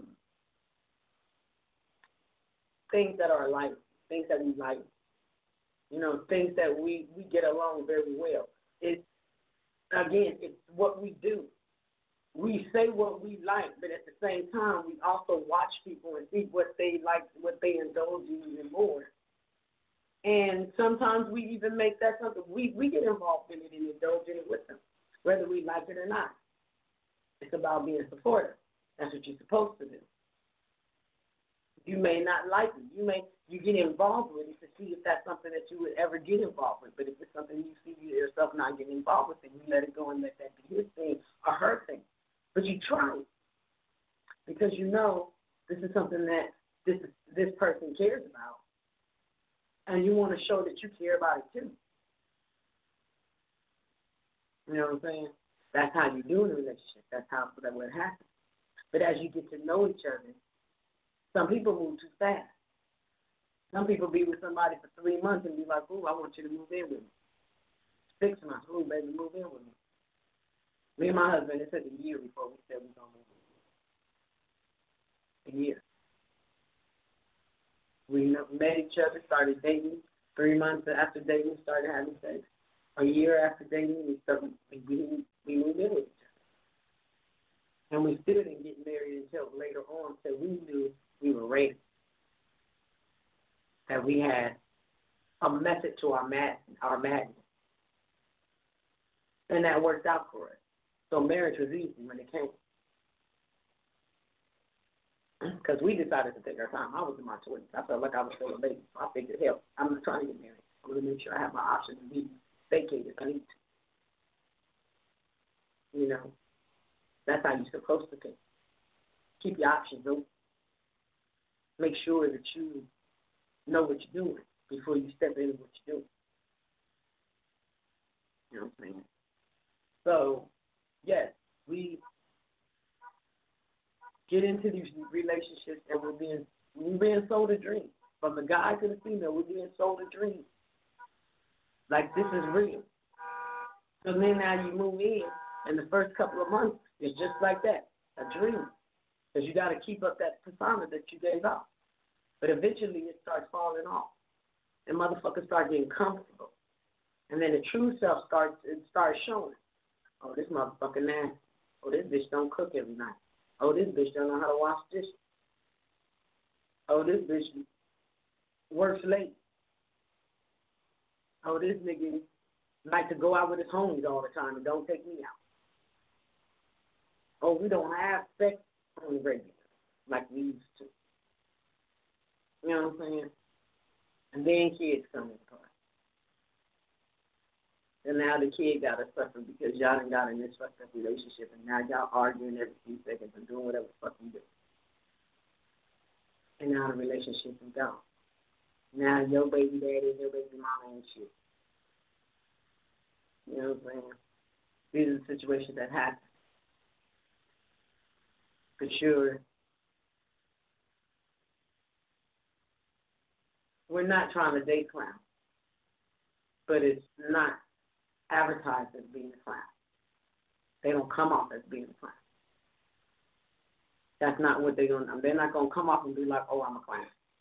Speaker 3: things that are alike, things that we like. You know, things that we, we get along very well. It's, again, it's what we do. We say what we like, but at the same time, we also watch people and see what they like, what they indulge in even more. And sometimes we even make that something, we, we get involved in it and indulge in it with them, whether we like it or not. It's about being supportive. That's what you're supposed to do. You may not like it. You may you get involved with it to see if that's something that you would ever get involved with. But if it's something you see yourself not getting involved with, then you let it go and let that be his thing or her thing. But you try it because you know this is something that this this person cares about, and you want to show that you care about it too. You know what I'm saying? That's how you do in a relationship. That's how that what happens. But as you get to know each other, some people move too fast. Some people be with somebody for three months and be like, "Ooh, I want you to move in with me." Six months, "Ooh, baby, move in with me." Me and my husband, it took a year before we said we were going to move in. A year. We met each other, started dating. Three months after dating, we started having sex. A year after dating, we started, we, we moved in with each other. And we still didn't get married until later on, so we knew we were ready. That we had a method to our mad, our madness. And that worked out for us. So marriage was easy when it came. Because we decided to take our time. I was in my twenties. I felt like I was still a baby. So I figured, hell, I'm just trying to get married. I'm going to make sure I have my options to be vacated if I need to. You know, that's how you're supposed to think. Keep your options open. Make sure that you know what you're doing before you step into what you're doing. You know what I'm saying? So, yes, we get into these relationships and we're being we're being sold a dream. From the guy to the female, we're being sold a dream. Like this is real. So then now you move in, and the first couple of months is just like that, a dream. Because you got to keep up that persona that you gave out. But eventually it starts falling off. And motherfuckers start getting comfortable. And then the true self starts it starts showing. Oh, this motherfucker nasty. Oh, this bitch don't cook every night. Oh, this bitch don't know how to wash dishes. Oh, this bitch works late. Oh, this nigga like to go out with his homies all the time and don't take me out. Oh, we don't have sex on the regular like we used to. You know what I'm saying? And then kids come into play. And now the kid got to suffer because y'all done got in this fucked up relationship and now y'all arguing every few seconds and doing whatever the fuck you do. And now the relationship is gone. Now your baby daddy and your baby mama ain't shit. You know what I'm saying? These are the situations that happen. For sure. We're not trying to date clown. But it's not advertised as being a clown. They don't come off as being a clown. That's not what they're going to do. They're not going to come off and be like, oh, I'm a clown.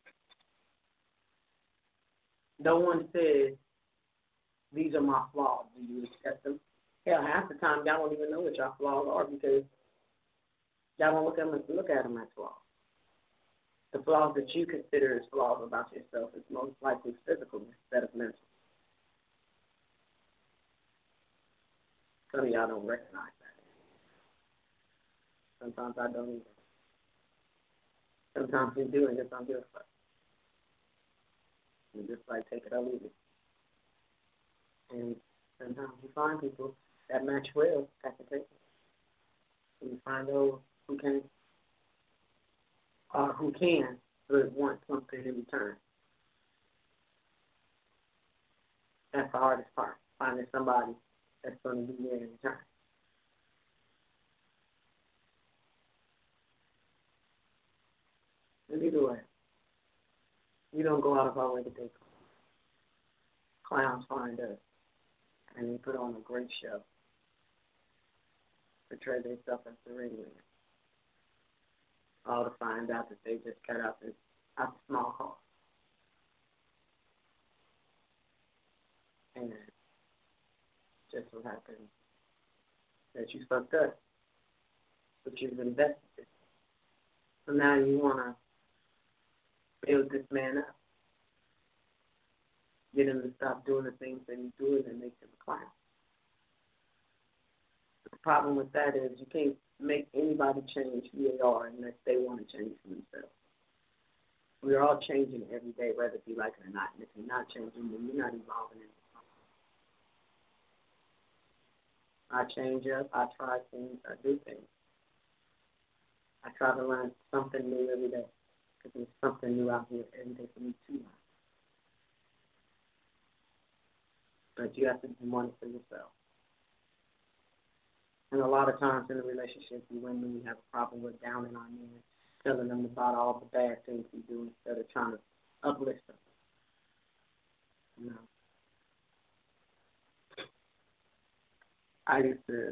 Speaker 3: No one says, these are my flaws. Do you accept them? Hell, half the time, y'all don't even know what your flaws are because y'all don't look at them, look at them as flaws. The flaws that you consider as flaws about yourself is most likely physical instead of mental. Some of y'all don't recognize that. Sometimes I don't either. Sometimes we do and just don't give a fuck. We just like take it or leave it. And sometimes you find people that match well at the table. And you find those who can, or who can, but want something in return. That's the hardest part, finding somebody that's going to be there in return. And either way, we don't go out of our way to date. Clowns find us, and they put on a great show. Portray themselves as the radio. All to find out that they just cut out the, out the small hall. And just what happened that you fucked up, but you've invested it. So now you want to build this man up. Get him to stop doing the things that he's doing and make him a clown. The problem with that is you can't make anybody change who they are unless they want to change for themselves. We're all changing every day, whether you like it or not. And if you're not changing, then you're not evolving in the I change up, I try things, I do things. I try to learn something new every day because there's something new out here every day for me to learn. But you have to want it for yourself. And a lot of times in a relationship, we women, we have a problem with downing on men, telling them about all the bad things we do instead of trying to uplift them. You know. I used to,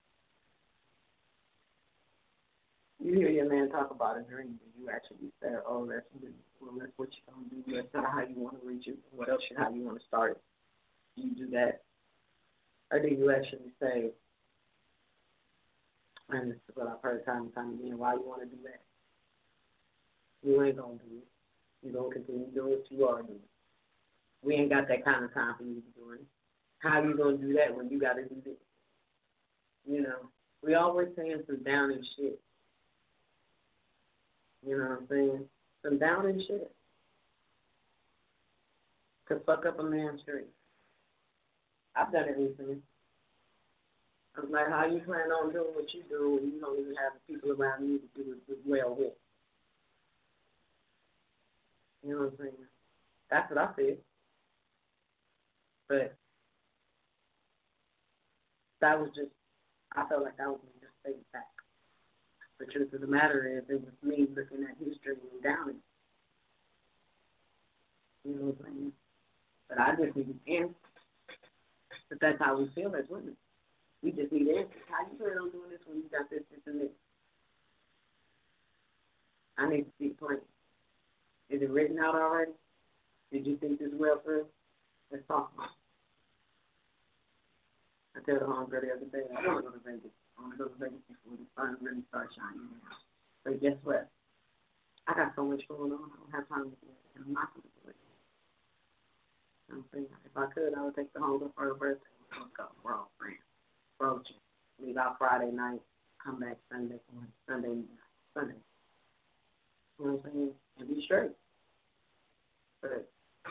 Speaker 3: you hear your man talk about a dream, and you actually say, oh, that's, well, that's what you're going to do. That's not how you want to reach it. What else should, how you want to start it? Do you do that? Or do you actually say, and this is what I've heard time and time again, why you want to do that? You ain't going to do it. You're going to continue doing what you are doing. We ain't got that kind of time for you to be doing it. How are you going to do that when you got to do this? You know, we always saying some downing shit. You know what I'm saying? Some downing shit. To fuck up a man's dream. I've done it recently. I was like, how you plan on doing what you do when you don't even have the people around you to do it well with? You know what I'm saying? That's what I said. But that was just, I felt like that was me just staying back. The truth of the matter is, it was me looking at his dream and downing. You know what I'm saying? But I just need answers. But that's how we feel as women. We just need answers. How you plan on doing this when you got this, this, and this? I need to see it plain. Is it written out already? Did you think this well through? Let's talk about it. I tell the homegirl the other day, I want to go to Vegas. I want to go to Vegas before the sun really starts shining down. But guess what? I got so much going on. I don't have time to do it. And I'm not going to do it. You know what I'm saying? If I could, I would take the homegirl for her birthday. Let's go. We're all friends. Road trip. Leave out Friday night. Come back Sunday morning. Sunday night. Sunday. You know what I'm saying? And be straight. But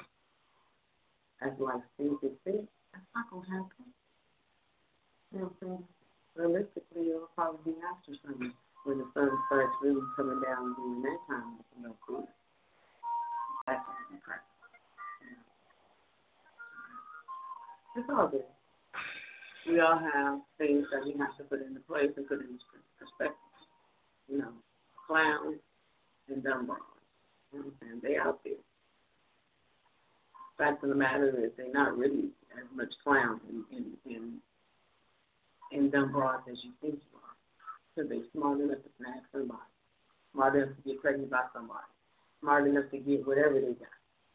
Speaker 3: as life seems to fit, that's not going to happen. You know what I'm saying? Realistically, it'll probably be after summer when the sun starts really coming down during that time. It's a little cooler. That's going to be correct. It's all good. We all have things that we have to put into place and put into perspective. You know, clowns and dumb bras. You know what I'm saying? They out there. Fact of the matter is, they're not really as much clowns in in in, in dumb bras as you think you are. Because they're smart enough to snag somebody, smart enough to get pregnant by somebody, smart enough to get whatever they got.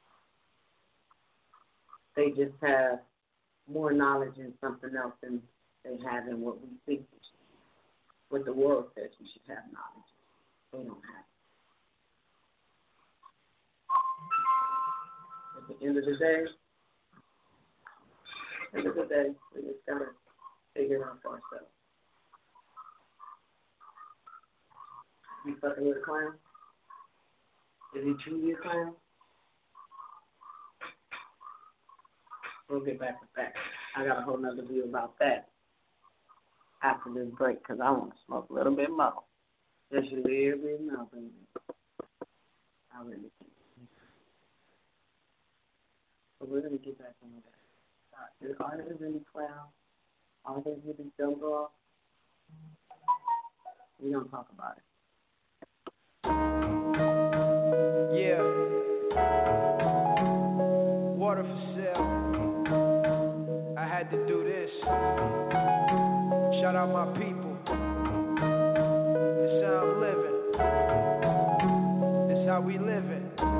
Speaker 3: They just have more knowledge in something else than they have in what we think we should. What the world says we should have knowledge. They don't have it. At the end of the day, at the end of the day, we just gotta figure it out for ourselves. You fucking with a clown? he chew your clown? We'll get back to that. I got a whole nother view about that after this break because I want to smoke a little bit more. Just a little bit more, baby. I really think. But we're going to get back on that. Are there really clowns? Are they really jumped off? We're going to talk about it.
Speaker 10: Yeah. Water for sale. I had to do this. Shout out my people. This how I'm living. This how we living.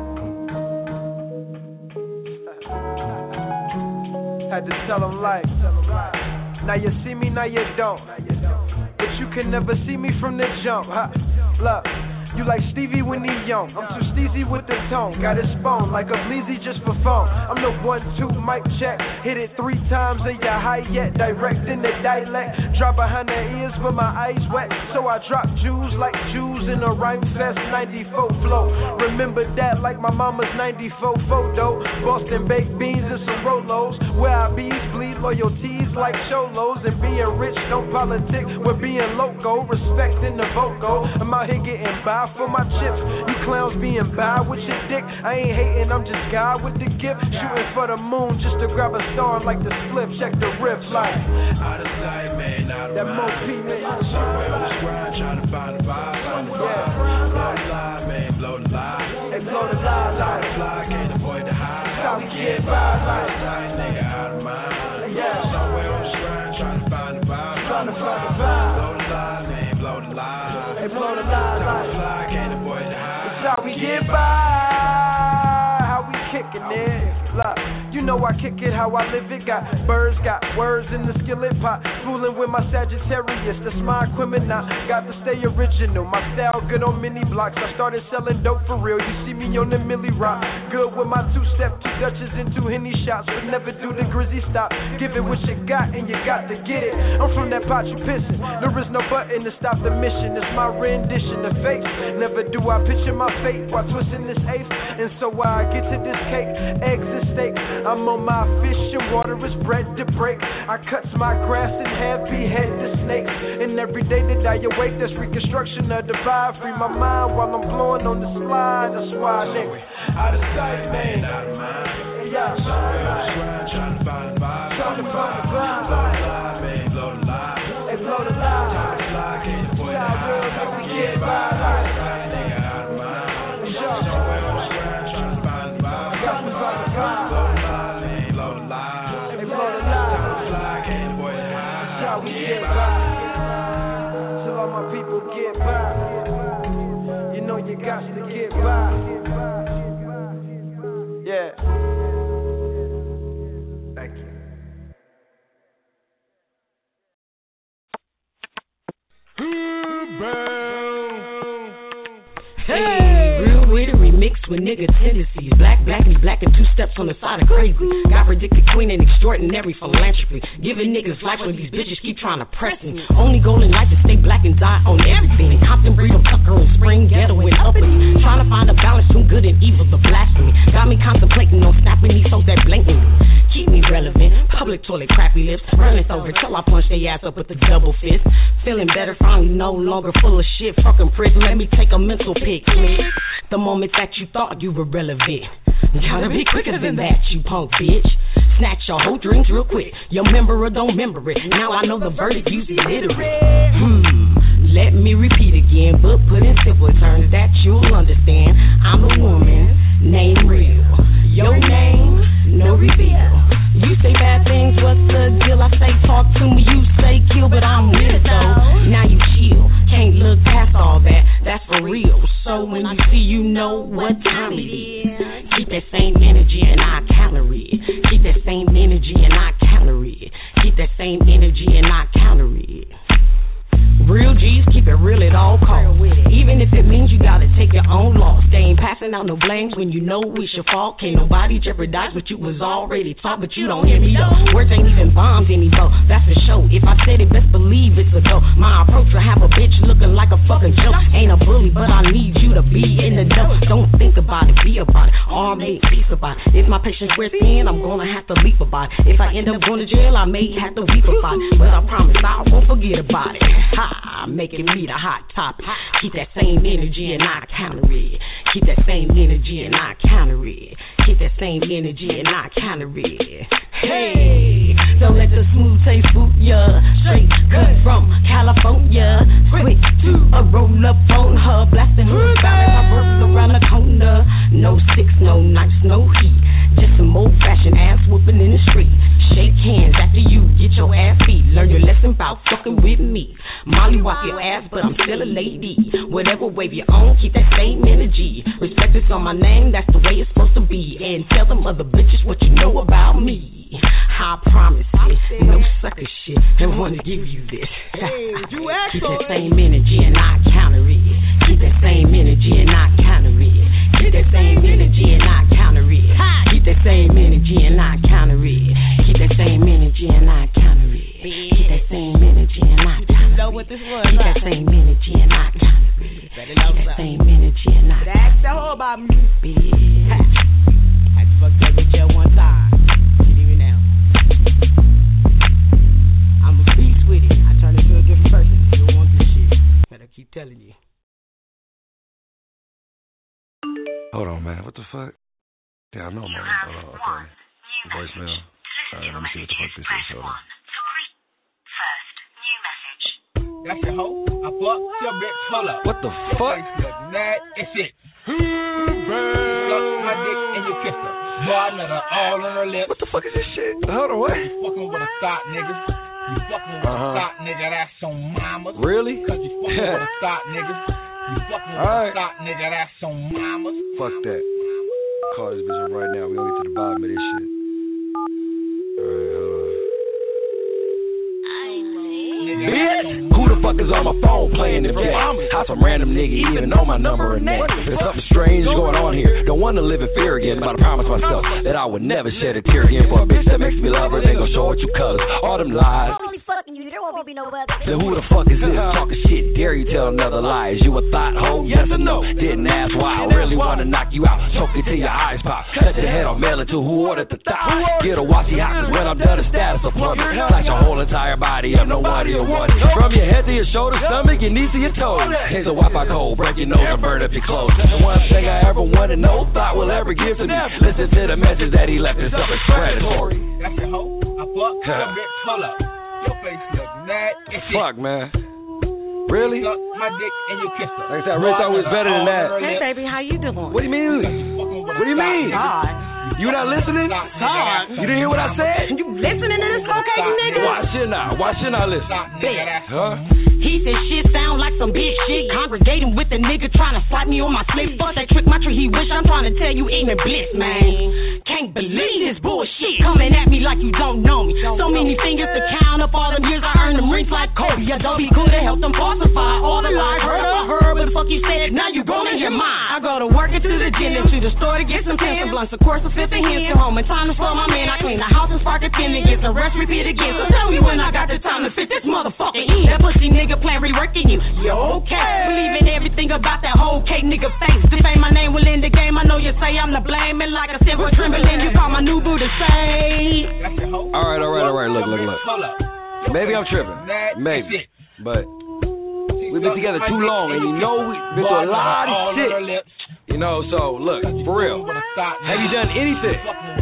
Speaker 10: Had to tell them like, now you see me, now you don't. But you can never see me from the jump. Ha. Look. You like Stevie when he young. I'm too steezy with the tone. Got it spun like a bleezy just for fun. I'm the one, two, mic check. Hit it three times and you're high yet. Direct in the dialect. Drop behind the ears with my eyes wet. So I drop Jews like Jews in a rhyme fest. ninety-four flow. Remember that like my mama's ninety-four photo. Boston baked beans and some Rolos. Where I bees bleed loyalties like cholos. And being rich don't politic. We're being loco. Respect in the vocal. I'm out here getting by for my chips. You clowns being bad with your dick. I ain't hating, I'm just God with the gift. Shooting for the moon just to grab a star like the slip. Check the riff like
Speaker 6: out of sight, man, out of
Speaker 10: that
Speaker 6: mind.
Speaker 10: Mo P, man.
Speaker 6: Somewhere on the grind, trying to find the vibe. Find the vibe. Blow the lie, man, blow the lie.
Speaker 10: Hey, blow the lie, lie.
Speaker 6: The fly, can't avoid the high.
Speaker 10: How we get by, like
Speaker 6: sight, nigga, out of mind.
Speaker 10: Yeah.
Speaker 6: Somewhere on the grind, trying to find the vibe.
Speaker 10: Trying to find the vibe.
Speaker 6: Blow the lie, man, blow the lie.
Speaker 10: Hey, blow the lie, lie.
Speaker 6: Fly, can't avoid the high.
Speaker 10: That's how we get by. How we kicking it. Look, you know I kick it how I live it. Got birds, got words in the skillet pot. Fooling with my Sagittarius, that's my criminal. Got to stay original, my style good on mini blocks. I started selling dope for real, you see me on the Millie Rock. Good with my two-step, two Dutches and two Henny shots. But never do the grizzy stop. Give it what you got and you got to get it. I'm from that pot you pissing. There is no button to stop the mission. It's my rendition of face. Never do I picture my fate while twisting this ace. And so while I get to this cake, eggs and steak, I'm on my fish and water is bread to break. I cuts my grass in half, behead the snakes. And every day that I awake, that's reconstruction of the vibe. Free my mind while I'm blowing on the slide. That's why I nigga
Speaker 6: out of sight, man, out of mind.
Speaker 10: Yeah,
Speaker 6: somewhere on the grind, trying to find the vibe.
Speaker 10: Trying to find the vibe.
Speaker 6: Blow the lie, man, blow the lie.
Speaker 10: Hey, blow the lie.
Speaker 6: Time to fly, can't avoid the high. How we get by, like sight, nigga, out of mind. Somewhere on the grind, trying to find the vibe.
Speaker 10: Got to find the vibe.
Speaker 6: Blow the lie, man, blow the lie.
Speaker 10: Hey, blow the lie.
Speaker 6: Time to fly, can't avoid the high.
Speaker 10: That's how we get by. Till all my people get by. You know you got to get by. Yeah. Thank you.
Speaker 11: Hey, real with it, remixed with nigga tendencies. Black, black, and black, and two steps on the side of crazy. God predicted queen and extraordinary philanthropy. Giving niggas life when these bitches keep trying to press me. Only goal in life is stay black and die on everything. Compton, Breedom, Tucker, and Spring, Ghetto, and uppity. Trying to find a balance between good and evil, the blasphemy. Got me contemplating on snapping these souls that blatantly keep me relevant. Public toilet, crappy lips. Running over till I punch their ass up with a double fist. Feeling better, finally no longer full of shit. Fucking prison, let me take a mental pic. The moment that you thought you were relevant, gotta be quicker than that, you punk bitch. Snatch your whole dreams real quick. You remember or don't remember it. Now I know the verdict, you's illiterate. Hmm, let me repeat again, but put in simple terms that you'll understand. I'm a woman named Real. Your name, no reveal. You say bad things, what's the deal? I say talk to me, you say kill, but I'm weird though. Now you chill, can't look past all that, that's for real. So when you see, you know what time it is. Keep that same energy and I calorie it. Keep that same energy and I calorie it. Keep that same energy and I calorie it. Real G's keep it real at all costs. Even if it means you gotta take your own loss. They ain't passing out no blames when you know it's your fault. Can't nobody jeopardize what you was already taught, but you don't hear me though. Words ain't even bombs anymore, that's a show. If I said it, best believe it's a go. My approach will have a bitch looking like a fucking joke. Ain't a bully, but I need you to be in the dough. So Don't think about it, be about it. Arm made peace about it. If my patience wears thin, I'm gonna have to leap about it. If I end up going to jail, I may have to weep about it. But I promise I won't forget about it. Ha, making me the hot topic. Keep that same energy and I counter it. Keep that same energy and I counter it. Keep that same energy and I counter it. Hey, don't let the smooth taste fool ya. Straight cut from California. Quick to a roll up on her. Blasting her about as I work around the corner. No sticks, no knives, no heat. Just some old fashioned ass whooping in the street. Shake hands after you get your ass beat. Learn your lesson about fucking with me. Molly walk your ass, but I'm still a lady. Whatever wave you're on, keep that same energy. Respect is on my name, that's the way it's supposed to be. And tell them other bitches what you know about me. I promise it, no sucker shit. I wanna give you this. Keep that same energy and I counter it. Keep that same energy and I counter it. Keep that same energy and I counter it. Keep that same energy and I counter it. Keep that same energy and I counter it. Keep that same energy and I counter it. Keep that same energy and I counter it. Keep that same energy and I counter it. That's the whole about me. I fucked up with you one time. I'm a beast with it. I turn into a different person. You don't want this shit. Better keep telling you.
Speaker 12: Hold on, man. What the fuck? Yeah, I know, man. Hold on, okay. Voicemail. Alright, let me see what the fuck this is. Hold on.
Speaker 13: That's your hoe. I fucked your bitch. Hold up.
Speaker 12: What the fuck?
Speaker 13: That is it. Suck my dick and you kissed her. Boy, I let her all on her lips.
Speaker 12: What the fuck is this shit? Hold on, what?
Speaker 13: You fucking with a thought, nigga. You fucking with uh-huh. a thought, nigga. That's on mama.
Speaker 12: Really?
Speaker 13: Cause you fucking with a thought, nigga. You fucking with right. a thought, nigga. That's on mama.
Speaker 12: Fuck that. Call this bitch up right now. We gonna get to the bottom of this shit. Alright, hold on.
Speaker 2: Bitch, who the fuck is on my phone playing this game? How some random nigga even know my number and name? There's something strange going on here. Don't want to live in fear again, but I promise myself that I would never shed a tear again for a bitch that makes me love her. They gon' show what you colors. All them lies. Then who the fuck is this? Talking shit, dare you tell another lie? Is you a thought hoe? Yes or no? Didn't ask why. I really wanna knock you out. Choke it till your eyes pop. Cut your head off, mail it to who ordered the thigh. Get a watchy hot, cause when I'm done, the status of plumber. Like your whole entire body up, no wonder you want it. From your head to your shoulder, stomach, your knees to your toes. Here's a Wi-Fi code, break your nose and burn up your clothes. The one thing I ever wanted, no thought will ever give to me. Listen to the message that he left, it's self-explanatory.
Speaker 13: That's your hoe. I fucked your bitch. Hold up. Your face look mad as shit.
Speaker 12: Fuck, man. Really?
Speaker 13: Suck my dick and you kissed her.
Speaker 12: Like I said, I really thought it was better than that.
Speaker 11: Hey, baby, how you doing?
Speaker 12: What do you mean? What do you mean?
Speaker 11: Hi.
Speaker 12: You not listening?
Speaker 11: Todd.
Speaker 12: You didn't hear what I said?
Speaker 11: You listening to this cocaine nigga?
Speaker 12: Why shouldn't I? Why shouldn't I listen? Huh?
Speaker 11: He said shit sound like some big shit. Congregating with the nigga trying to slap me on my slip. Fuck that trick, my trick, he wish. I'm trying to tell you ignorant bliss, man. Can't believe this bullshit. Coming at me like you don't know me. So many fingers to count up all them years I earned them rings like Kobe. Adobe could have helped them falsify all the lies. Heard I heard, but the fuck you said, now you gonna hear mine. I go to work into the gym and to the store to get some pants and blunts. Of course, a fifth and hands to home. And time to slow my man. I clean the house and spark a ten and get the rest repeat again. So tell me when I got the time to fit this motherfucker in. That pussy nigga plan reworking you. You okay? Believing everything about that whole cake nigga face. This ain't my name will end the game. I know you say I'm the blame. And like I said, we're trembling. You call my new boo to say.
Speaker 12: Alright, alright, alright. Look, look, look. Maybe I'm tripping. Maybe. But we've been together too long, and you know we've been through a lot of shit. You know, so look, for real. Have you done anything?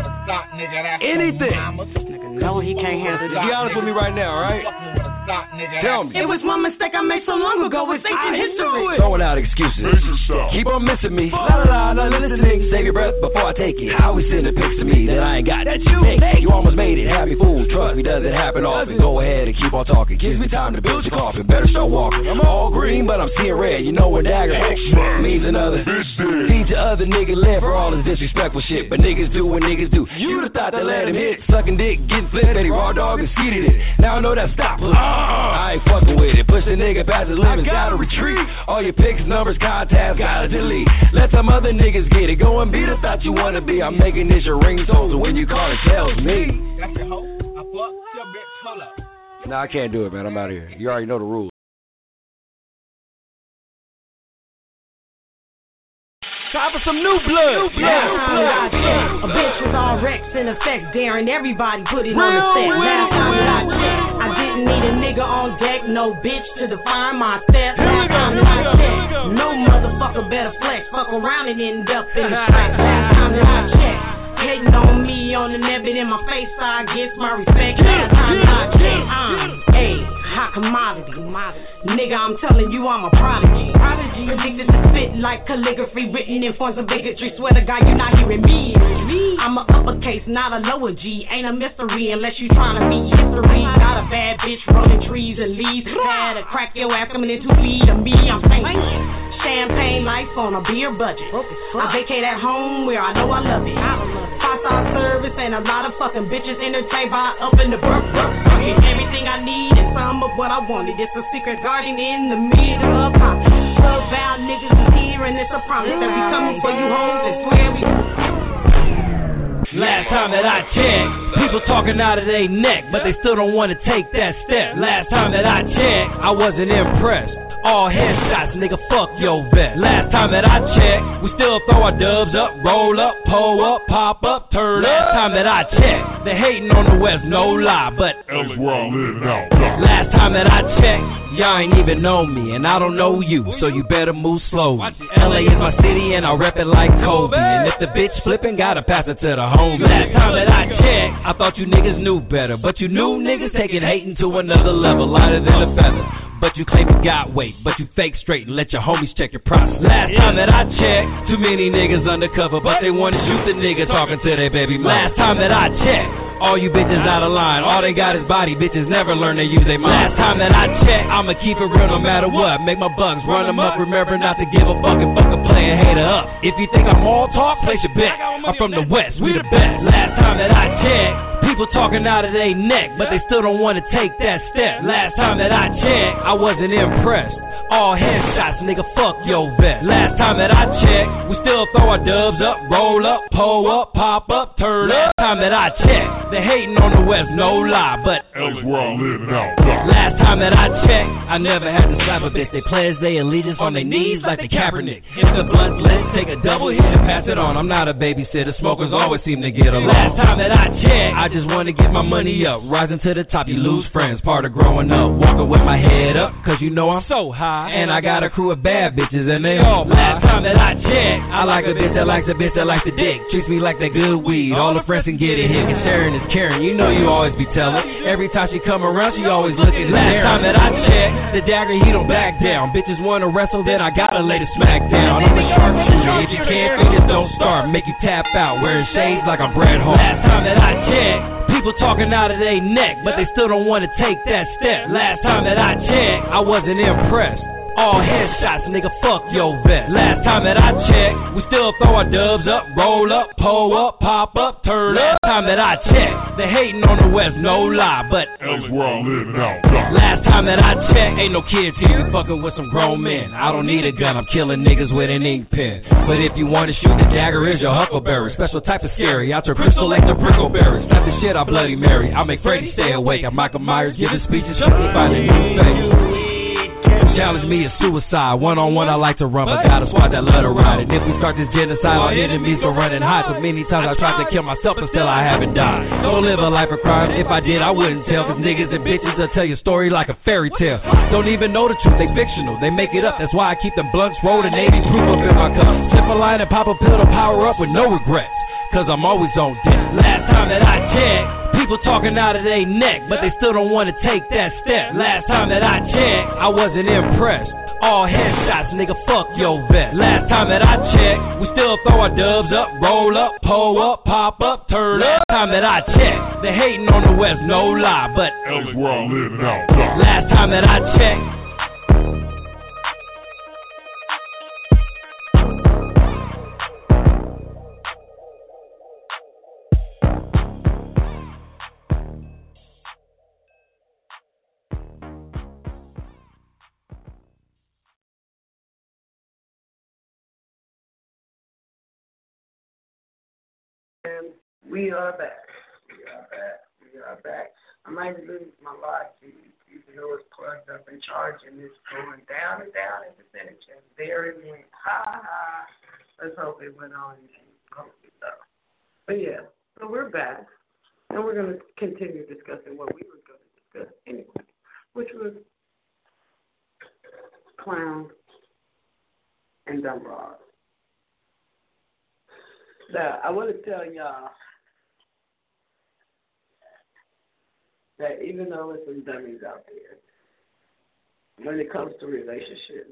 Speaker 12: Anything?
Speaker 11: No, he can't handle it.
Speaker 12: Be honest with me right now, alright? Tell me.
Speaker 11: It was one mistake I made so long ago. It's ancient history.
Speaker 2: Throwing out excuses. Keep on missing me. La la la, la listening. Save your breath before I take it. How we send the pics to me that I ain't got that you make. You almost made it. Happy fool. Trust me, doesn't happen often. Go ahead and keep on talking. Gives me time to build your coffin. Better start walking. I'm all green, but I'm seeing red. You know when dagger means another. Feed your other nigga live for all his disrespectful shit. But niggas do what niggas do. You'd have thought to let him hit. Sucking dick, getting flipped, that he raw dog and skeeted it. Now I know that stop. I ain't fucking with it. Push the nigga past his limits, gotta retreat. All your pics, numbers, contacts, gotta delete. Let some other niggas get it. Go and be the thought you wanna be. I'm making this your ringtone, so when you call it, tells me.
Speaker 13: That's your hoe. I fucked your bitch. Hold up.
Speaker 12: Nah, I can't do it, man. I'm out of here. You already know the rules. Time for some new blood. New blood.
Speaker 11: Last time that I checked, a bitch was all Rex in effect, daring everybody put it on the set. Last time that I checked, I didn't need a nigga on deck, no bitch to define my step. Last time that I checked, no motherfucker better flex, fuck around and end up in the track. Last time that I checked, hating on me on the net, but in my face I get my respect. Last time that I checked, I'm a hot commodity. Nigga, I'm telling you I'm a prodigy. Prodigy, addicted to spit like calligraphy, written in forms of bigotry. Swear to God, you're not hearing me. I'm a uppercase, not a lower G. Ain't a mystery unless you trying to be history. Not a bad bitch rolling trees and leaves. Had to crack your ass coming into feed of me. I'm thinking champagne life on a beer budget. I vacate at home where I know I love it. Five star service and a lot of fucking bitches entertained by up in the burp. Get everything I need and some of what I wanted. It's a secret garden in the middle of my love bound niggas is here and it's a promise that we coming for you hoes and swear we.
Speaker 7: Last time that I checked, people talking out of their neck, but they still don't want to take that step. Last time that I checked, I wasn't impressed. All headshots, nigga, fuck your vet. Last time that I checked, we still throw our dubs up, roll up, pull up, pop up, turn up. Last time that I checked, they hating on the West, no lie, but
Speaker 8: that's where I live now.
Speaker 7: Last time that I checked, y'all ain't even know me, and I don't know you, so you better move slowly. L A is my city, and I rep it like Kobe. And if the bitch flippin', gotta pass it to the homie. Last time that I checked, I thought you niggas knew better, but you new niggas taking hating to another level, lighter than a feather. But you claim you got weight, but you fake straight and let your homies check your process. Last time that I checked, too many niggas undercover, but they wanna shoot the nigga talking to their baby mama. Last time that I checked, all you bitches out of line, all they got is body, bitches never learn to use their mind. Last time that I checked, I'ma keep it real no matter what. Make my bugs, run them up, remember not to give a fuck and fuck a player hater up. If you think I'm all talk, place your bet. I'm from the West, we the best. Last time that I checked, people talking out of their neck, but they still don't want to take that step. Last time that I checked, I wasn't impressed. All headshots, nigga, fuck your vet. Last time that I checked, we still throw our dubs up, roll up, pull up, pop up, turn up. Last time that I checked, they hating on the West, no lie, but
Speaker 8: that's where I live now.
Speaker 7: Last time that I checked, I never had to slap a bitch. They pledge their allegiance on their knees like the Kaepernick. If the blunt's lit, take a double hit and pass it on. I'm not a babysitter, smokers always seem to get along. Last time that I checked, I just want to get my money up. Rising to the top, you lose friends, part of growing up. Walking with my head up, cause you know I'm so high. And I got a crew of bad bitches and they all fly. Last time that I checked, I like a bitch that likes a bitch that likes the dick. Treats me like that good weed, all the friends can get it hit. Cause sharing is caring, you know you always be telling. Every time she come around, she always looking at Last time that I checked, the dagger he don't back down. Bitches wanna wrestle, then I gotta lay the smack down. I'm a sharpshooter, if you can't finish, don't start. Make you tap out, wearing shades like I'm Bret Hart. Last time that I checked, people talking out of their neck, but they still don't want to take that step. Last time that I checked, I wasn't impressed. All headshots, nigga, fuck your vet. Last time that I checked, we still throw our dubs up, roll up, pull up, pop up, turn up. Last time that I checked, they hating on the West, no lie, but
Speaker 8: that's where I live now.
Speaker 7: Last time that I checked, ain't no kids here, you fucking with some grown men. I don't need a gun, I'm killing niggas with an ink pen. But if you wanna shoot, the dagger is your huckleberry. Special type of scary, I turn crystal like the brickleberry. Slap the shit out Bloody Mary, I make Freddy stay awake. I'm Michael Myers giving speeches, trying to find a new face. Challenge me is suicide. One on one, I like to run, but got a squad that love to ride. And if we start this genocide, our enemies are running hot. So many times I tried to kill myself, but still I haven't died. Don't live a life of crime. If I did, I wouldn't tell. Cause niggas and bitches will tell your story like a fairy tale. Don't even know the truth, they fictional. They make it up. That's why I keep them blunts rolled and eighty proof up in my cup. Slip a line and pop a pill to power up with no regrets. Cause I'm always on deck. Last time that I checked, people talking out of their neck, but they still don't want to take that step. Last time that I checked, I wasn't impressed. All headshots, nigga, fuck your vet. Last time that I checked, we still throw our dubs up, roll up, pull up, pop up, turn up. Last time that I checked, they hating on the West, no lie, but
Speaker 8: that's where I live now.
Speaker 7: Last time that I checked,
Speaker 3: we are back. We are back. We are back. I might lose my life. Even though it's plugged up and charging, it's going down and down in percentage. And there it went. Ha ha. Let's hope it went on. But yeah, so we're back, and we're going to continue discussing what we were going to discuss anyway, which was clowns and dumb broads. Now, I want to tell y'all that even though there's some dummies out there, when it comes to relationships,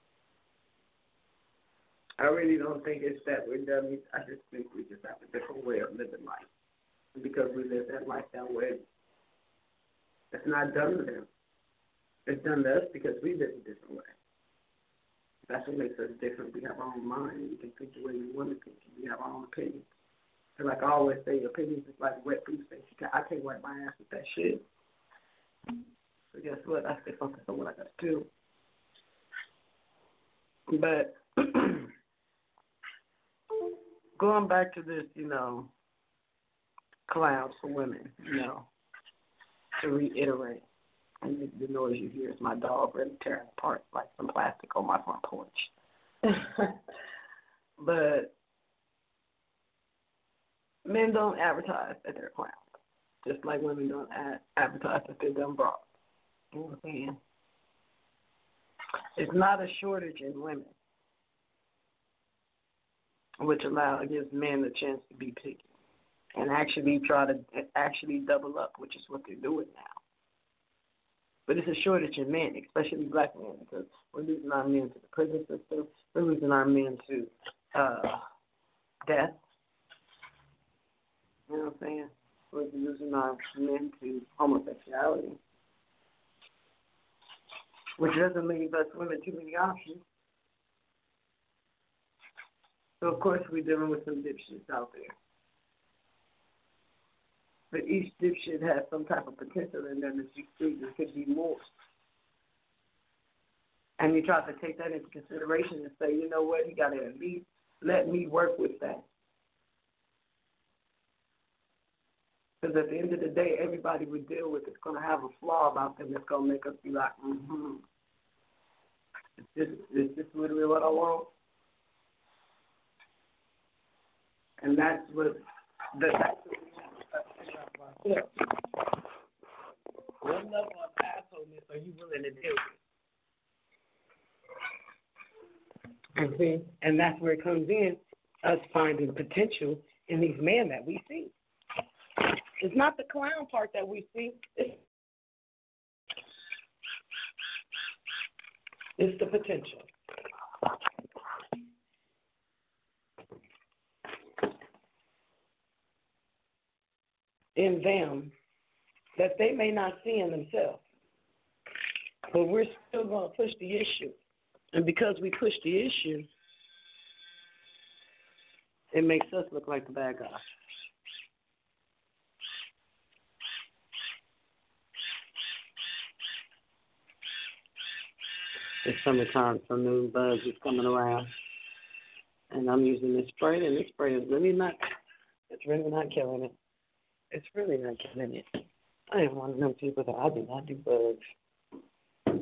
Speaker 3: I really don't think it's that we're dummies. I just think we just have a different way of living life. And because we live that life that way, it's not done to them. It's done to us because we live a different way. That's what makes us different. We have our own mind. We can think the way we want to think. We have our own opinions. And like I always say, opinions is like wet food station. I can't wipe my ass with that shit. So guess what? I stay focused on what I got to do. But going back to this, you know, clowns for women, you know, to reiterate, and the, the noise you hear is my dog really tearing apart like some plastic on my front porch. But men don't advertise that they're clowns, just like women don't ad- advertise that they're dumb broads. You know what I'm saying? It's not a shortage in women, which allow gives men the chance to be picky and actually try to actually double up, which is what they're doing now. But it's a shortage in men, especially black men, because we're losing our men to the prison system. We're losing our men to uh, death. You know what I'm saying? We're losing our men to homosexuality, which doesn't leave us women too many options. So, of course, we're dealing with some dipshits out there. But each dipshit has some type of potential in them that you see there could be more. And you try to take that into consideration and say, you know what, you got to at least let me work with that. Because at the end of the day, everybody we deal with is going to have a flaw about them that's going to make us be like, mm-hmm. Is this, is this literally what I want? And that's what the, that's what we have to ourselves. What level of assholeness are you willing to deal with? And see, and that's where it comes in, us finding potential in these men that we see. It's not the clown part that we see. It's, it's the potential. In them that they may not see in themselves. But we're still going to push the issue. And because we push the issue, it makes us look like the bad guy. It's summertime, some new buzz is coming around. And I'm using this spray, and this spray is really not, it's really not killing it. It's really not killing it. I am one of them people that I do not do bugs.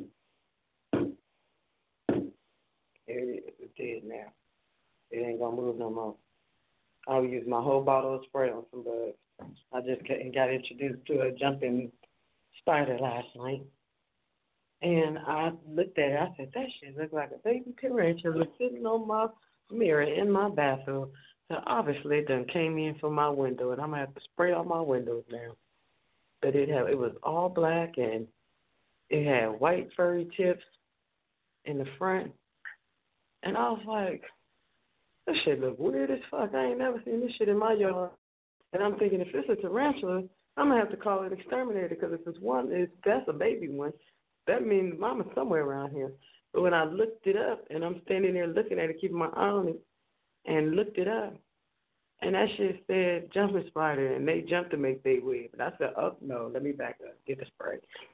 Speaker 3: There it is. It's dead now. It ain't going to move no more. I'll use my whole bottle of spray on some bugs. I just got introduced to a jumping spider last night. And I looked at it. I said, that shit looked like a baby tarantula sitting on my mirror in my bathroom. So obviously it done came in from my window, and I'm going to have to spray all my windows now. But it had, it was all black, and it had white furry tips in the front. And I was like, this shit look weird as fuck. I ain't never seen this shit in my yard. And I'm thinking, if it's a tarantula, I'm going to have to call it exterminator, because if it's one, it's, that's a baby one. That means mama's somewhere around here. But when I looked it up, and I'm standing there looking at it, keeping my eye on it, and looked it up, and that shit said jumping spider, and they jumped to make their web. And I said, oh, no, let me back up, get the spray.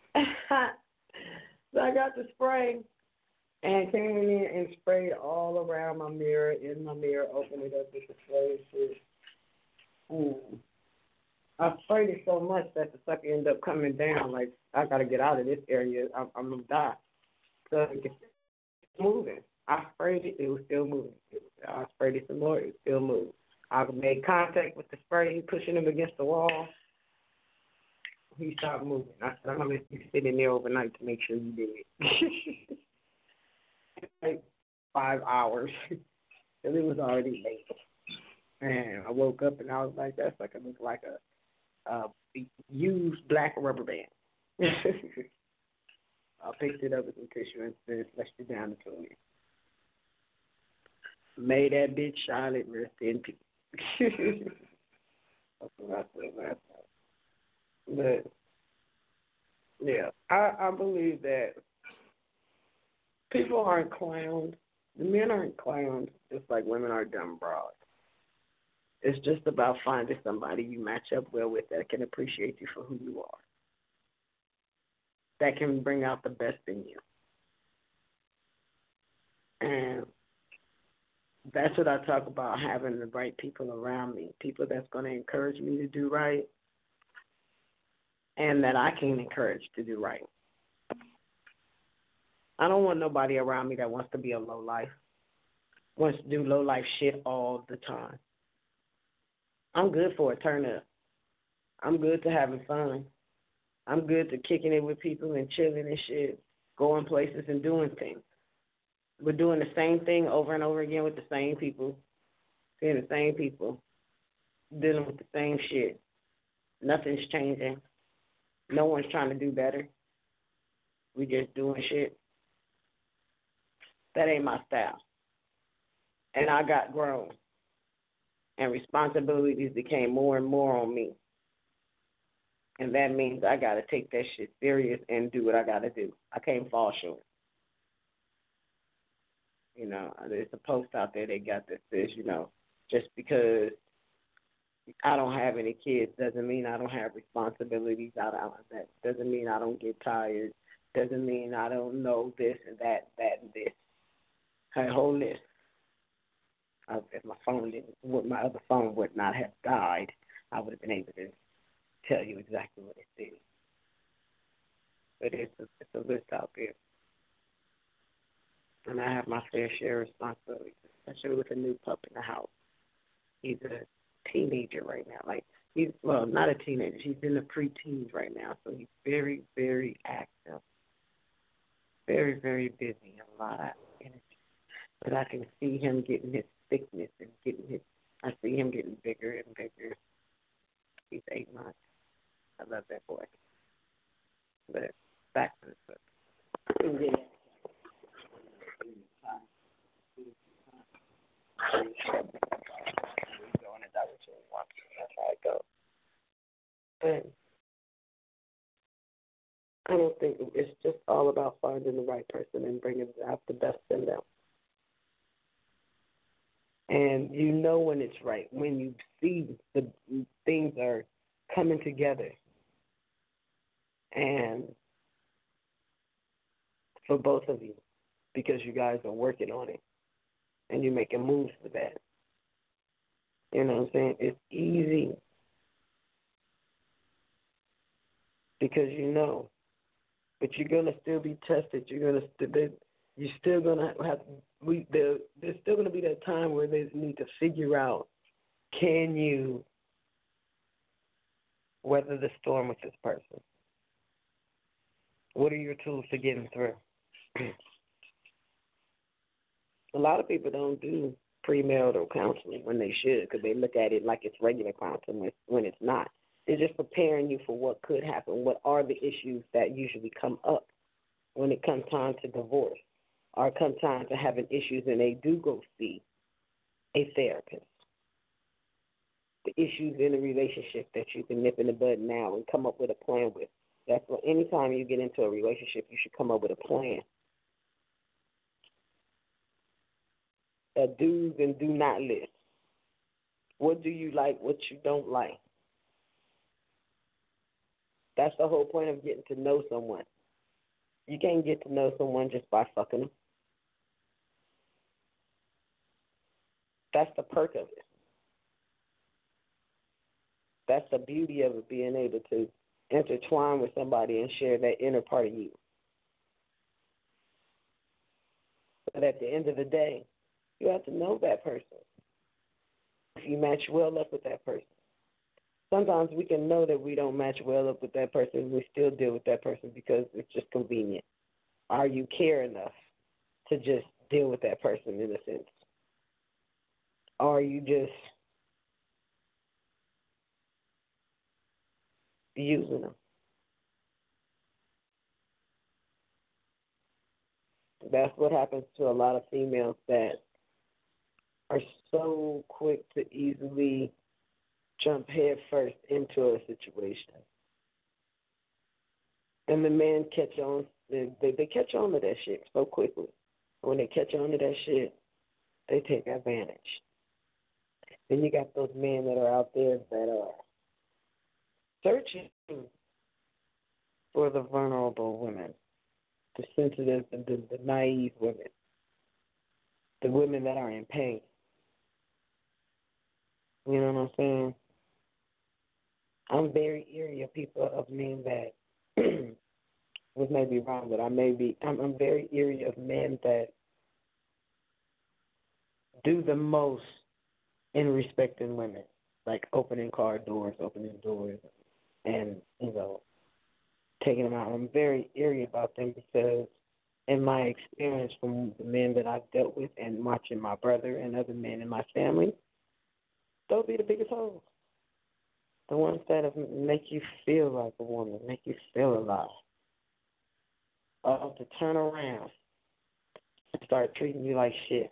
Speaker 3: So I got the spray and came in and sprayed all around my mirror, in my mirror, opened it up with the spray and shit. Mm. I sprayed it so much that the sucker ended up coming down. Like, I got to get out of this area. I'm, I'm going to die. So it's moving. I sprayed it, it was still moving. I sprayed it some more, it still moved. I made contact with the spray, pushing him against the wall. He stopped moving. I said, I'm going to let you sit in there overnight to make sure you did it. Like five hours. And it was already late. And I woke up and I was like, that's like a look like a, a used black rubber band. I picked it up with some tissue and then flushed it down the toilet. Made that bitch Charlotte rest in peace. That's what I said last night. But yeah, I, I believe that people aren't clowns. The men aren't clowns, just like women are dumb broads. It's just about finding somebody you match up well with that can appreciate you for who you are, that can bring out the best in you. And that's what I talk about, having the right people around me, people that's going to encourage me to do right and that I can encourage to do right. I don't want nobody around me that wants to be a low life, wants to do low life shit all the time. I'm good for a turn up. I'm good to having fun. I'm good to kicking it with people and chilling and shit, going places and doing things. We're doing the same thing over and over again with the same people, seeing the same people, dealing with the same shit. Nothing's changing. No one's trying to do better. We just doing shit. That ain't my style. And I got grown. And responsibilities became more and more on me. And that means I got to take that shit serious and do what I got to do. I can't fall short. You know, there's a post out there they got that says, you know, just because I don't have any kids doesn't mean I don't have responsibilities. I don't, that doesn't mean I don't get tired. Doesn't mean I don't know this and that, that and this. I hold this. I, if my phone didn't, my other phone would not have died, I would have been able to tell you exactly what it did. But it's a, it's a list out there. And I have my fair share of responsibilities, especially with a new pup in the house. He's a teenager right now. Like, he's, well, not a teenager. He's in the preteens right now. So he's very, very active. Very, very busy. A lot of energy. But I can see him getting his thickness and getting his, I see him getting bigger and bigger. He's eight months. I love that boy. But back to the book. Yeah. That's how it goes. And I don't think it's just all about finding the right person and bringing out the best in them. And you know when it's right, when you see the things are coming together. And for both of you, because you guys are working on it and you're making moves for that. You know what I'm saying? It's easy because you know, but you're gonna still be tested. You're gonna st- you're still gonna have we there, there's still gonna be that time where they need to figure out, can you weather the storm with this person? What are your tools to getting through? A lot of people don't do premarital counseling when they should, because they look at it like it's regular counseling when it's not. They're just preparing you for what could happen. What are the issues that usually come up when it comes time to divorce or come time to having issues and they do go see a therapist? The issues in a relationship that you can nip in the bud now and come up with a plan with. That's what, anytime you get into a relationship, you should come up with a plan. A do's and do not list. What do you like, what you don't like? That's the whole point of getting to know someone. You can't get to know someone just by fucking them. That's the perk of it. That's the beauty of it, being able to intertwine with somebody and share that inner part of you.
Speaker 14: But at the end of the day, you have to know that person. If you match well up with that person. Sometimes we can know that we don't match well up with that person and we still deal with that person because it's just convenient. Are you care enough to just deal with that person in a sense? Or are you just using them? That's what happens to a lot of females that are so quick to easily jump head first into a situation. And the men catch on, they, they, they catch on to that shit so quickly. When they catch on to that shit, they take advantage. Then you got those men that are out there that are searching for the vulnerable women, the sensitive, the, the, the naive women, the women that are in pain. You know what I'm saying? I'm very eerie of people, of men that, which may be wrong, but I may be, I'm, I'm very eerie of men that do the most in respecting women, like opening car doors, opening doors, and, you know, taking them out. I'm very eerie about them because in my experience from the men that I've dealt with and watching my brother and other men in my family, they'll be the biggest hoes. The ones that make you feel like a woman, make you feel alive. Uh, to turn around and start treating you like shit.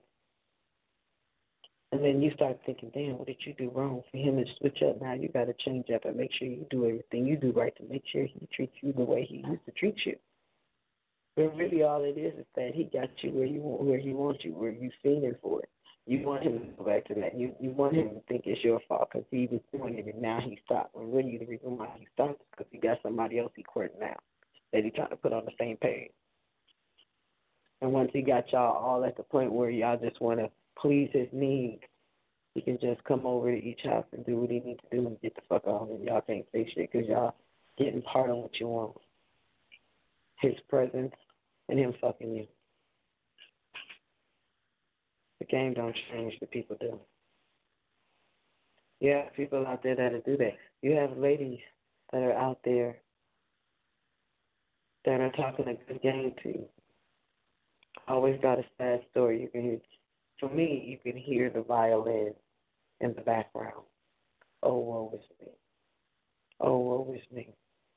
Speaker 14: And then you start thinking, damn, what did you do wrong for him to switch up? Now you got to change up and make sure you do everything you do right to make sure he treats you the way he used to treat you. But really all it is is that he got you where you want, where he wants you, where you feeling for it. You want him to go back to that. You you want him to think it's your fault because he was doing it and now he stopped. And really the reason why he stopped is because he got somebody else he courting now that he trying to put on the same page. And once he got y'all all at the point where y'all just want to please his needs, he can just come over to each house and do what he needs to do and get the fuck off. And y'all can't say shit because y'all getting part of what you want. His presence and him fucking you. The game don't change, the people do. You have people out there that'll do that. You have ladies that are out there that are talking a good game to you. Always got a sad story. You can hear, for me, you can hear the violin in the background. Oh, woe is me. Oh, woe is me.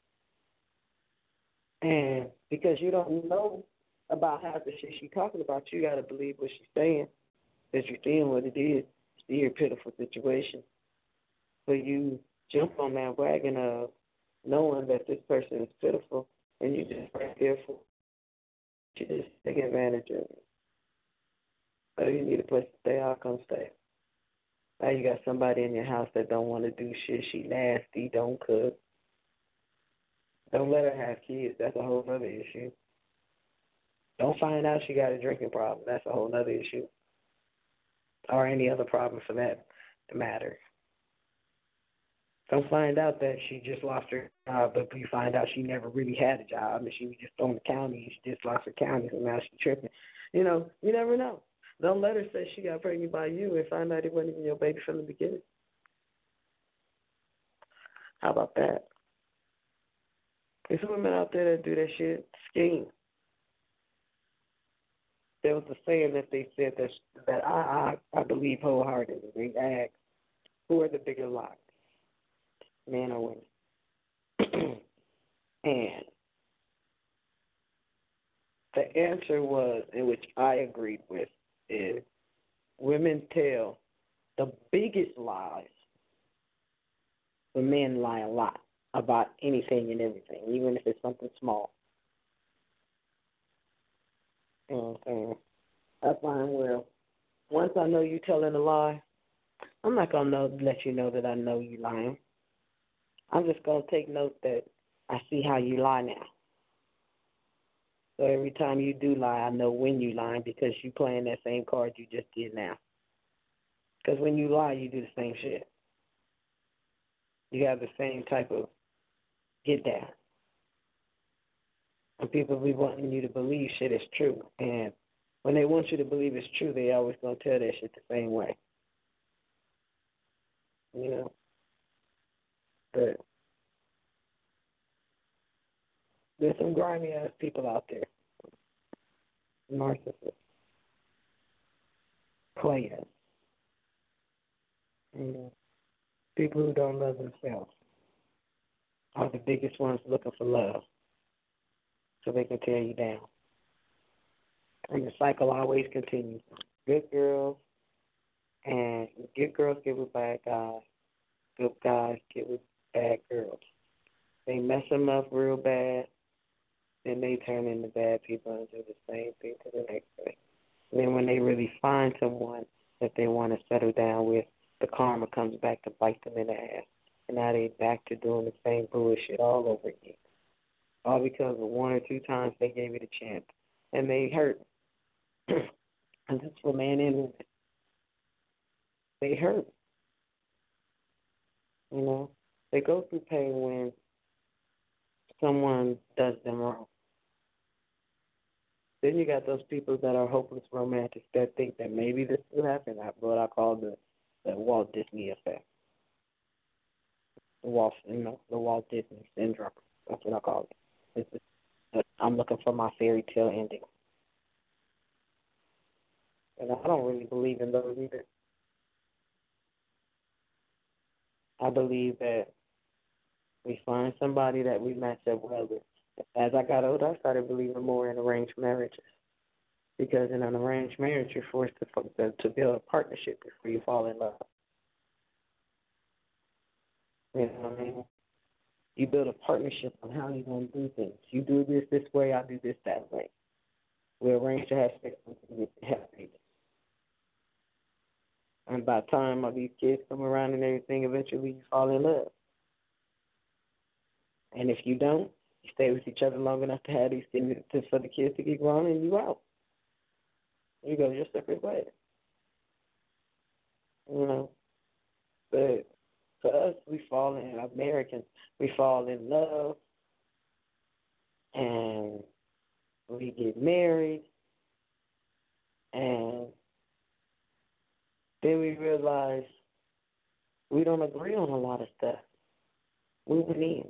Speaker 14: And because you don't know about half the shit she's talking about, you got to believe what she's saying. That you're seeing what it is. It's your pitiful situation. So you jump on that wagon of knowing that this person is pitiful, and you just right there for you just take advantage of it. So you need a place to stay, I'll come stay. Now you got somebody in your house that don't want to do shit. She nasty, don't cook. Don't let her have kids. That's a whole other issue. Don't find out she got a drinking problem. That's a whole other issue. Or any other problem for that matter. Don't find out that she just lost her job, but you find out she never really had a job and she was just on the county and she just lost her county and now she's tripping. You know, you never know. Don't let her say she got pregnant by you and find out it wasn't even your baby from the beginning. How about that? There's women out there that do that shit, scheme. There was a saying that they said that that I I, I believe wholeheartedly. They asked, who are the bigger liars, men or women? And the answer was, in which I agreed with, is women tell the biggest lies, but men lie a lot about anything and everything, even if it's something small. You know what I'm saying? I find, well, once I know you telling a lie, I'm not going to let you know that I know you lying. I'm just going to take note that I see how you lie now. So every time you do lie, I know when you lying because you playing that same card you just did now. Because when you lie, you do the same shit. You have the same type of get down. And people be wanting you to believe shit is true. And when they want you to believe it's true, they always gonna tell that shit the same way. You know, but there's some grimy ass people out there, narcissists, players, you know, people who don't love themselves are the biggest ones looking for love, so they can tear you down. And the cycle always continues. Good girls and good girls get with bad guys. Good guys get with bad girls. They mess them up real bad, then they turn into bad people and do the same thing to the next day. And then when they really find someone that they want to settle down with, the karma comes back to bite them in the ass. And now they back to doing the same bullshit all over again. All because of one or two times they gave it a chance. And they hurt. And that's for man and woman. They hurt. You know, they go through pain when someone does them wrong. Then you got those people that are hopeless romantics that think that maybe this will happen. That's what I call the, the Walt Disney effect. The Walt, you know, the Walt Disney syndrome. That's what I call it. It's just, I'm looking for my fairy tale ending. And I don't really believe in those either. I believe that we find somebody that we match up well with. As I got older, I started believing more in arranged marriages. Because in an arranged marriage, you're forced to, to build a partnership before you fall in love. You know what I mean? You build a partnership on how you're going to do things. You do this this way, I do this that way. We arrange to have sex and have babies. And by the time all these kids come around and everything, eventually you fall in love. And if you don't, you stay with each other long enough to have these kids, to, for the kids to get grown, and you out. You go your separate way. You know, but for us, we fall in, Americans, we fall in love, and we get married, and then we realize we don't agree on a lot of stuff. Moving in.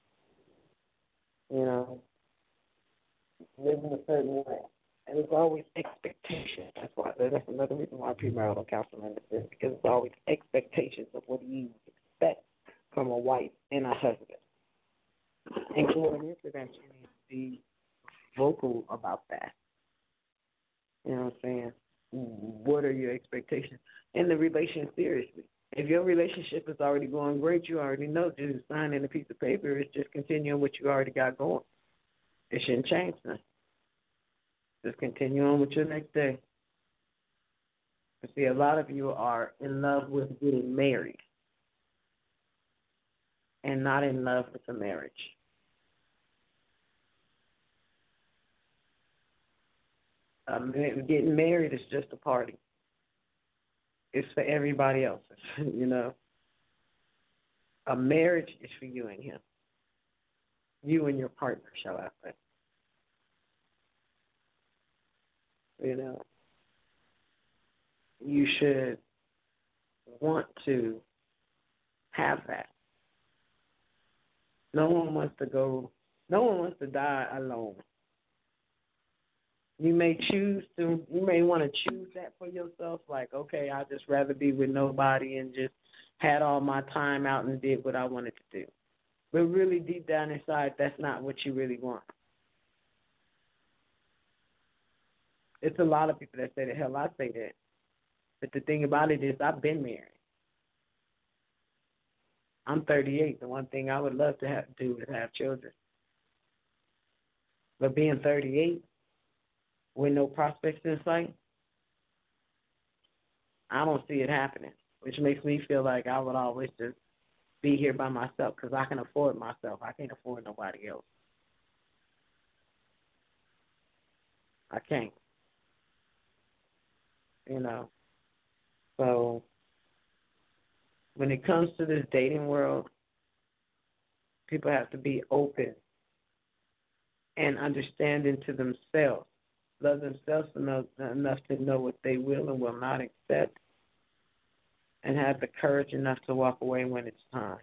Speaker 14: You know, living a certain way. And there's always expectations. That's why that's another reason why premarital counseling is, because there's always expectations of what you expect from a wife and a husband. And going into that, you need to be vocal about that. You know what I'm saying? What are your expectations? And the relation seriously. If your relationship is already going great, you already know just signing a piece of paper is just continuing what you already got going. It shouldn't change nothing. Just continue on with your next day. You see, a lot of you are in love with getting married and not in love with the marriage. Um, getting married is just a party. It's for everybody else, you know. A marriage is for you and him. You and your partner, shall I say. You know, you should want to have that. No one wants to go, no one wants to die alone. You may choose to, you may want to choose that for yourself, like, okay, I'd just rather be with nobody and just had all my time out and did what I wanted to do. But really deep down inside, that's not what you really want. It's a lot of people that say that, hell, I say that. But the thing about it is I've been married. I'm thirty-eight. The one thing I would love to have do is have children. But being thirty-eight, with no prospects in sight, I don't see it happening, which makes me feel like I would always just be here by myself because I can afford myself. I can't afford nobody else. I can't. You know. So when it comes to this dating world, people have to be open and understanding to themselves love themselves enough, enough to know what they will and will not accept, and have the courage enough to walk away when it's time.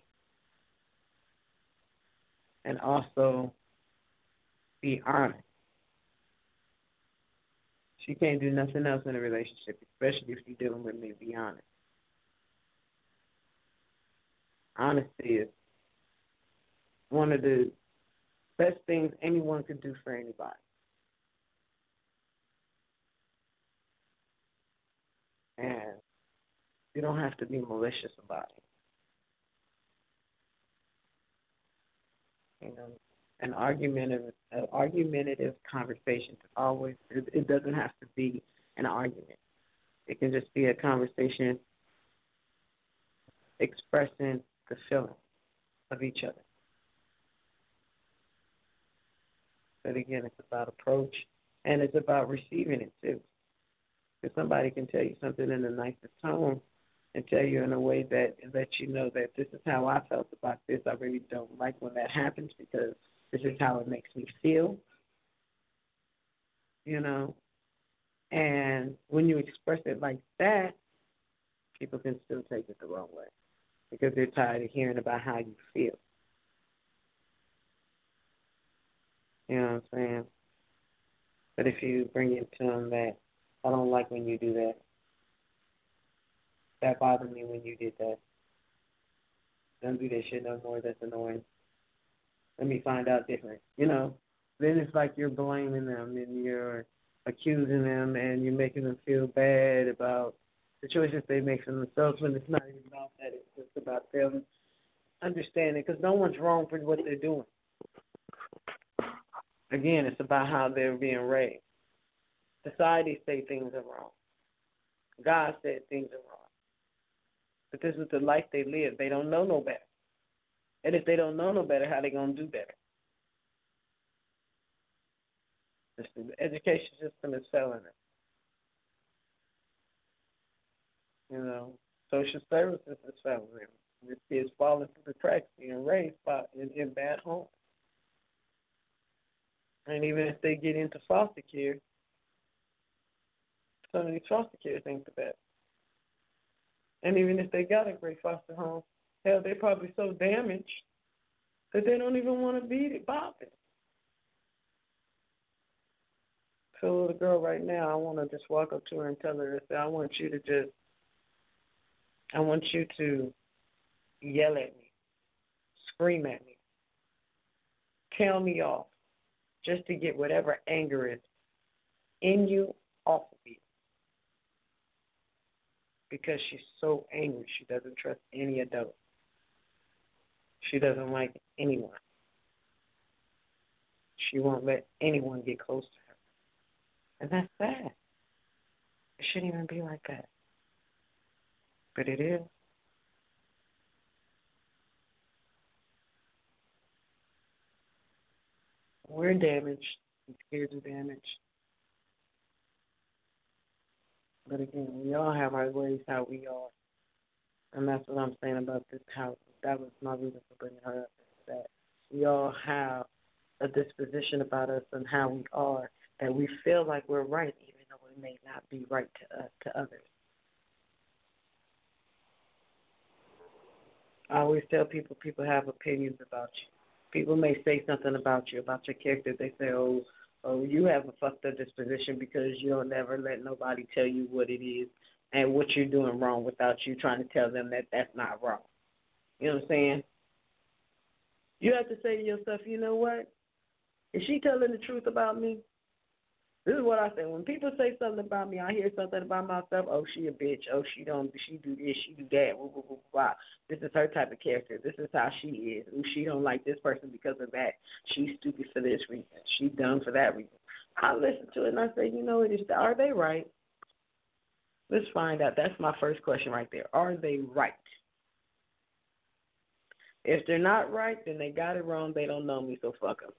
Speaker 14: And also be honest. She can't do nothing else in a relationship, especially if you're dealing with me. Be honest. Honesty is one of the best things anyone could do for anybody. And you don't have to be malicious about it. You know, an argumentative, an argumentative conversation is always, it, it doesn't have to be an argument. It can just be a conversation expressing the feeling of each other. But again, it's about approach, and it's about receiving it too. Because somebody can tell you something in the nicest tone and tell you in a way that lets you know that this is how I felt about this. I really don't like when that happens because this is how it makes me feel. You know? And when you express it like that, people can still take it the wrong way because they're tired of hearing about how you feel. You know what I'm saying? But if you bring it to them that I don't like when you do that, that bothered me when you did that, don't do that shit no more, that's annoying. Let me find out different. You know, then it's like you're blaming them and you're accusing them and you're making them feel bad about the choices they make for themselves when it's not even about that. It's just about them understanding because no one's wrong for what they're doing. Again, it's about how they're being raised. Society say things are wrong. God said things are wrong. But this is the life they live. They don't know no better. And if they don't know no better, how they going to do better? The education system is failing it. You know, social services is failing it. This kids falling through the cracks being raised by, in, in bad homes. And even if they get into foster care, some of these foster care things are bad. And even if they got a great foster home, hell, they're probably so damaged that they don't even want to be bothered. So a little girl right now, I want to just walk up to her and tell her, and say, I want you to just, I want you to yell at me, scream at me, tell me off, just to get whatever anger is in you off of you. Because she's so angry, she doesn't trust any adult. She doesn't like anyone. She won't let anyone get close to her. And that's sad. It shouldn't even be like that. But it is. We're damaged. These kids are damaged. But again, we all have our ways how we are. And that's what I'm saying about this house. That was my reason for bringing her up. Is that we all have a disposition about us and how we are, that we feel like we're right, even though it may not be right to us, to others. I always tell people, people have opinions about you. People may say something about you, about your character. They say, oh, oh, you have a fucked up disposition because you don't never let nobody tell you what it is and what you're doing wrong without you trying to tell them that that's not wrong. You know what I'm saying? You have to say to yourself, you know what? Is she telling the truth about me? This is what I say. When people say something about me, I hear something about myself. Oh, she a bitch. Oh, she don't. She do this. She do that. Woo, woo, woo, woo. This is her type of character. This is how she is. Ooh, she don't like this person because of that. She's stupid for this reason. She's dumb for that reason. I listen to it and I say, you know, it is. Are they right? Let's find out. That's my first question right there. Are they right? If they're not right, then they got it wrong. They don't know me, so fuck them.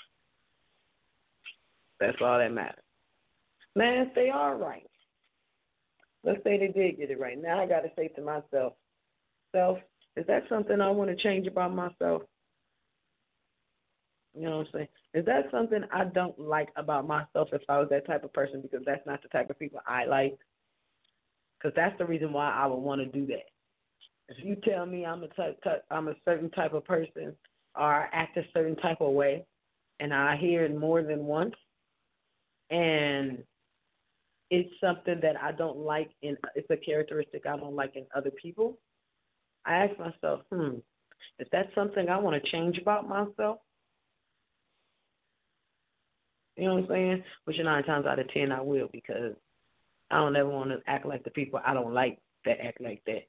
Speaker 14: That's all that matters. Now, if they are right, let's say they did get it right. Now I got to say to myself, self, is that something I want to change about myself? You know what I'm saying? Is that something I don't like about myself if I was that type of person, because that's not the type of people I like? Because that's the reason why I would want to do that. If you tell me I'm a type, type, I'm a certain type of person, or I act a certain type of way, and I hear it more than once, and it's something that I don't like in, it's a characteristic I don't like in other people, I ask myself, hmm, is that something I want to change about myself? You know what I'm saying? Which nine times out of ten I will, because I don't ever want to act like the people I don't like that act like that.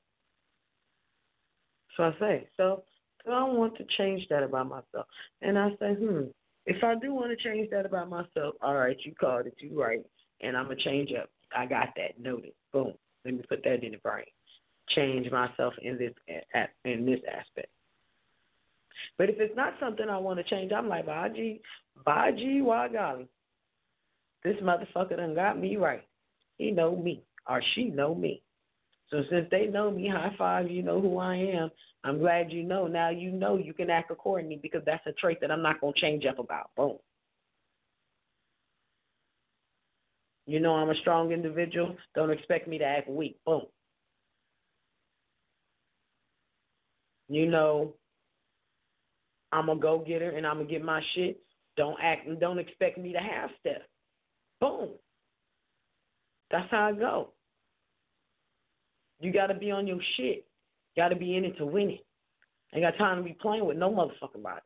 Speaker 14: So I say, so I want to change that about myself. And I say, hmm, if I do want to change that about myself, all right, you called it, you right, and I'm going to change up. I got that, noted. Boom. Let me put that in the brain. Change myself in this in this aspect. But if it's not something I want to change, I'm like, by G, by G, why golly, this motherfucker done got me right. He know me, or she know me. So since they know me, high five, you know who I am. I'm glad you know. Now you know you can act accordingly, because that's a trait that I'm not going to change up about. Boom. You know I'm a strong individual. Don't expect me to act weak. Boom. You know I'm a go-getter and I'm going to get my shit. Don't act and don't expect me to half step. Boom. That's how I go. You got to be on your shit. Got to be in it to win it. Ain't got time to be playing with no motherfucking body.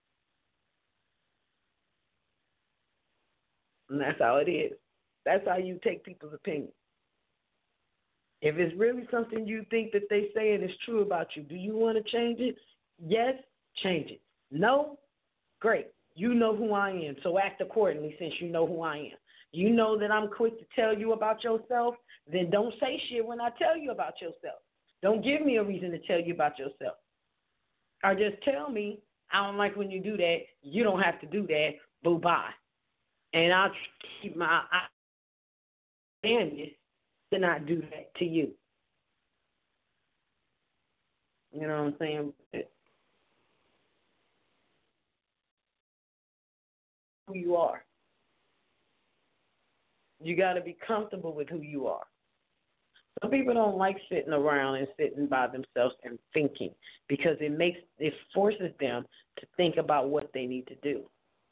Speaker 14: And that's how it is. That's how you take people's opinion. If it's really something you think that they say and it's true about you, do you want to change it? Yes, change it. No? Great. You know who I am, so act accordingly since you know who I am. You know that I'm quick to tell you about yourself, then don't say shit when I tell you about yourself. Don't give me a reason to tell you about yourself. Or just tell me, I don't like when you do that. You don't have to do that. Boo bye. And I'll keep my eye on you to not do that to you. You know what I'm saying? Who you are. You got to be comfortable with who you are. Some people don't like sitting around and sitting by themselves and thinking, because it makes it forces them to think about what they need to do.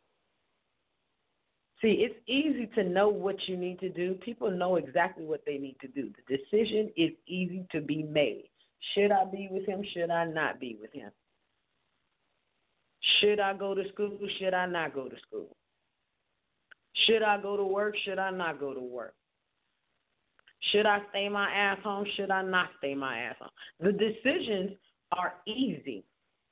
Speaker 14: See, it's easy to know what you need to do. People know exactly what they need to do. The decision is easy to be made. Should I be with him? Should I not be with him? Should I go to school? Should I not go to school? Should I go to work? Should I not go to work? Should I stay my ass home? Should I not stay my ass home? The decisions are easy.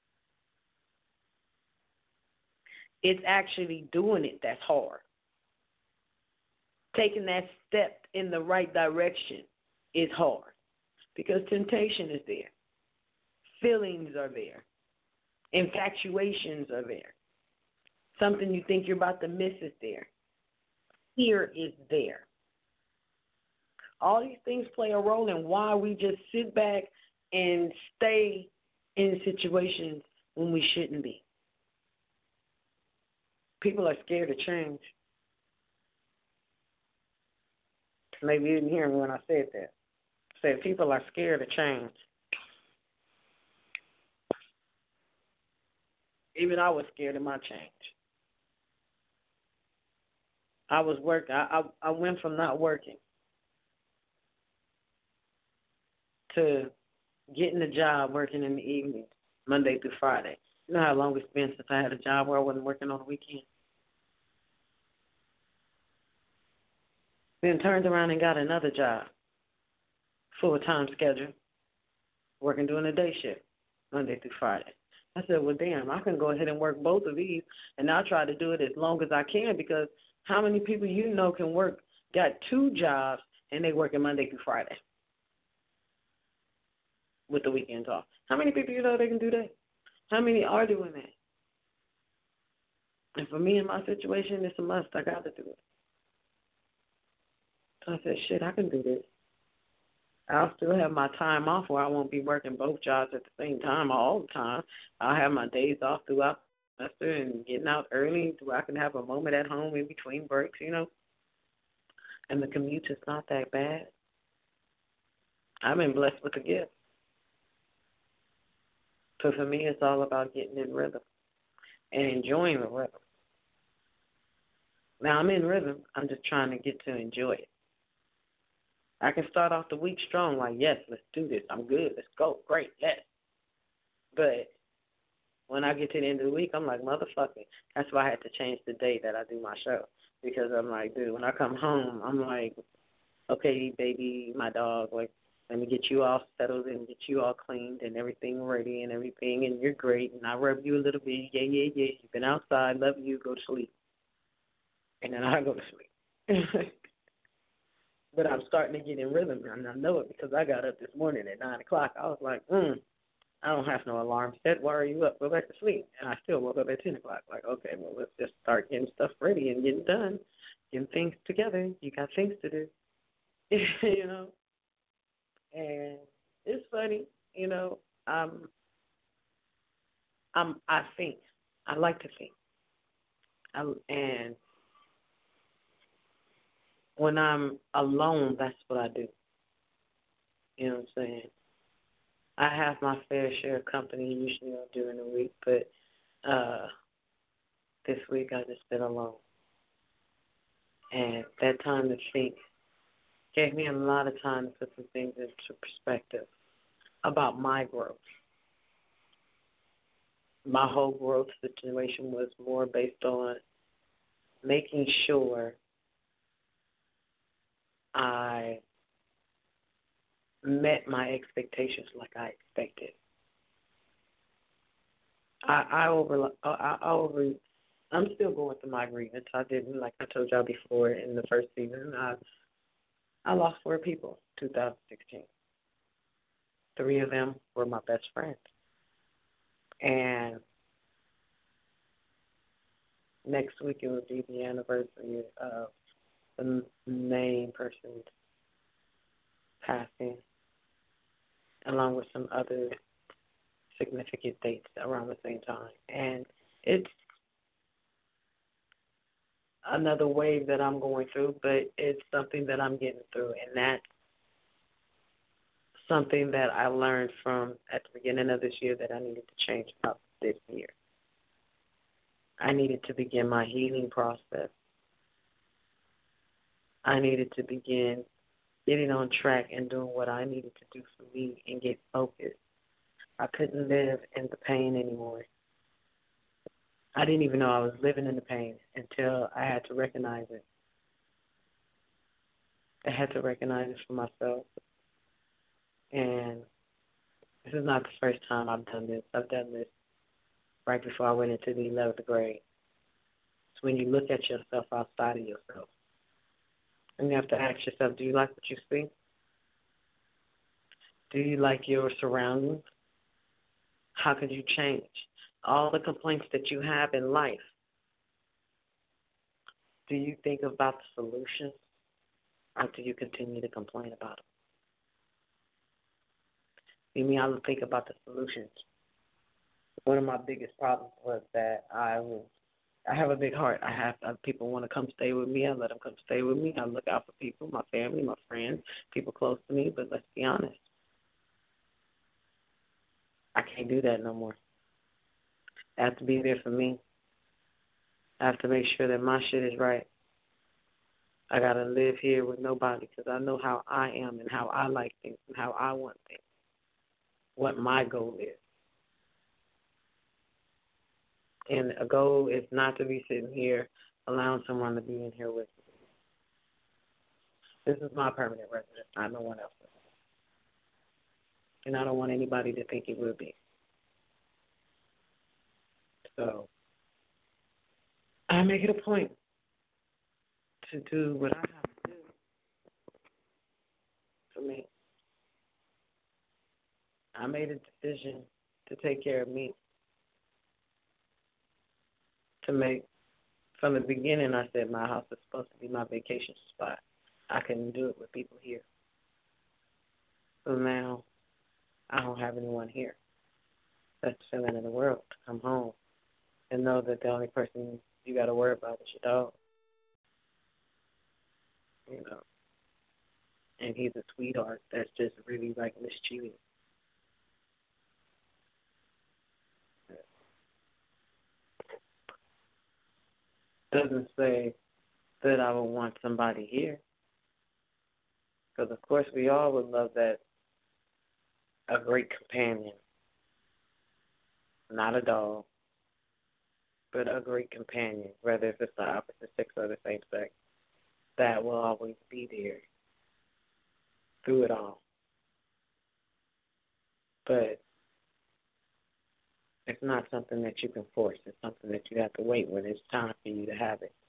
Speaker 14: It's actually doing it that's hard. Taking that step in the right direction is hard, because temptation is there. Feelings are there. Infatuations are there. Something you think you're about to miss is there. Fear is there. All these things play a role in why we just sit back and stay in situations when we shouldn't be. People are scared to change. Maybe you didn't hear me when I said that. I said people are scared to change. Even I was scared of my change. I was working. I, I I went from not working to getting a job working in the evening, Monday through Friday. You know how long it's been since I had a job where I wasn't working on the weekend? Then turned around and got another job, full-time schedule, working during the day shift, Monday through Friday. I said, well, damn, I can go ahead and work both of these, and I'll try to do it as long as I can, because how many people you know can work, got two jobs, and they working Monday through Friday with the weekends off? How many people you know they can do that? How many are doing that? And for me in my situation, it's a must. I got to do it. So I said, shit, I can do this. I'll still have my time off where I won't be working both jobs at the same time all the time. I'll have my days off throughout Lester, and getting out early so I can have a moment at home in between breaks, you know. And the commute is not that bad. I've been blessed with a gift. So for me, it's all about getting in rhythm and enjoying the rhythm. Now, I'm in rhythm. I'm just trying to get to enjoy it. I can start off the week strong, like, yes, let's do this. I'm good. Let's go. Great. Yes. But when I get to the end of the week, I'm like, motherfucker. That's why I had to change the day that I do my show. Because I'm like, dude, when I come home, I'm like, okay, baby, my dog, like, let me get you all settled and get you all cleaned and everything ready and everything, and you're great, and I rub you a little bit. Yeah, yeah, yeah. You've been outside. Love you. Go to sleep. And then I go to sleep. But I'm starting to get in rhythm, and I know it because I got up this morning at nine o'clock. I was like, mm, I don't have no alarm set. Why are you up? Go back to sleep. And I still woke up at ten o'clock. Like, okay, well, let's just start getting stuff ready and getting done, getting things together. You got things to do, you know. And it's funny, you know. Um, I'm, I think. I like to think. I, and when I'm alone, that's what I do. You know what I'm saying? I have my fair share of company usually during the week, but uh, this week I just been alone. And that time to think gave me a lot of time to put some things into perspective about my growth. My whole growth situation was more based on making sure I met my expectations like I expected. I, I over, I, I over, I'm still going through my grievance. I didn't, like I told y'all before in the first season, I, I lost four people in two thousand sixteen. Three of them were my best friends. And next week it will be the anniversary of the main person's passing, along with some other significant dates around the same time. And it's another wave that I'm going through, but it's something that I'm getting through, and that's something that I learned from at the beginning of this year that I needed to change about this year. I needed to begin my healing process. I needed to begin getting on track and doing what I needed to do for me and get focused. I couldn't live in the pain anymore. I didn't even know I was living in the pain until I had to recognize it. I had to recognize it for myself. And this is not the first time I've done this. I've done this right before I went into the eleventh grade. It's when you look at yourself outside of yourself. And you have to ask yourself, do you like what you see? Do you like your surroundings? How could you change? All the complaints that you have in life, do you think about the solutions, or do you continue to complain about them? You mean I would think about the solutions. One of my biggest problems was that I was, I have a big heart. I have uh, people want to come stay with me. I let them come stay with me. I look out for people, my family, my friends, people close to me. But let's be honest, I can't do that no more. I have to be there for me. I have to make sure that my shit is right. I got to live here with nobody because I know how I am and how I like things and how I want things, what my goal is. And a goal is not to be sitting here allowing someone to be in here with me. This is my permanent residence, not no one else's. And I don't want anybody to think it will be. So I make it a point to do what I have to do for me. I made a decision to take care of me. To make, from the beginning, I said my house is supposed to be my vacation spot. I couldn't do it with people here. So now I don't have anyone here. That's the feeling in the world to come home and know that the only person you got to worry about is your dog. You know. And he's a sweetheart that's just really, like, mischievous. Doesn't say that I would want somebody here. Because, of course, we all would love that, a great companion. Not a dog, but a great companion, whether if it's the opposite sex or the same sex, that will always be there through it all. But it's not something that you can force. It's something that you have to wait when it's time for you to have it.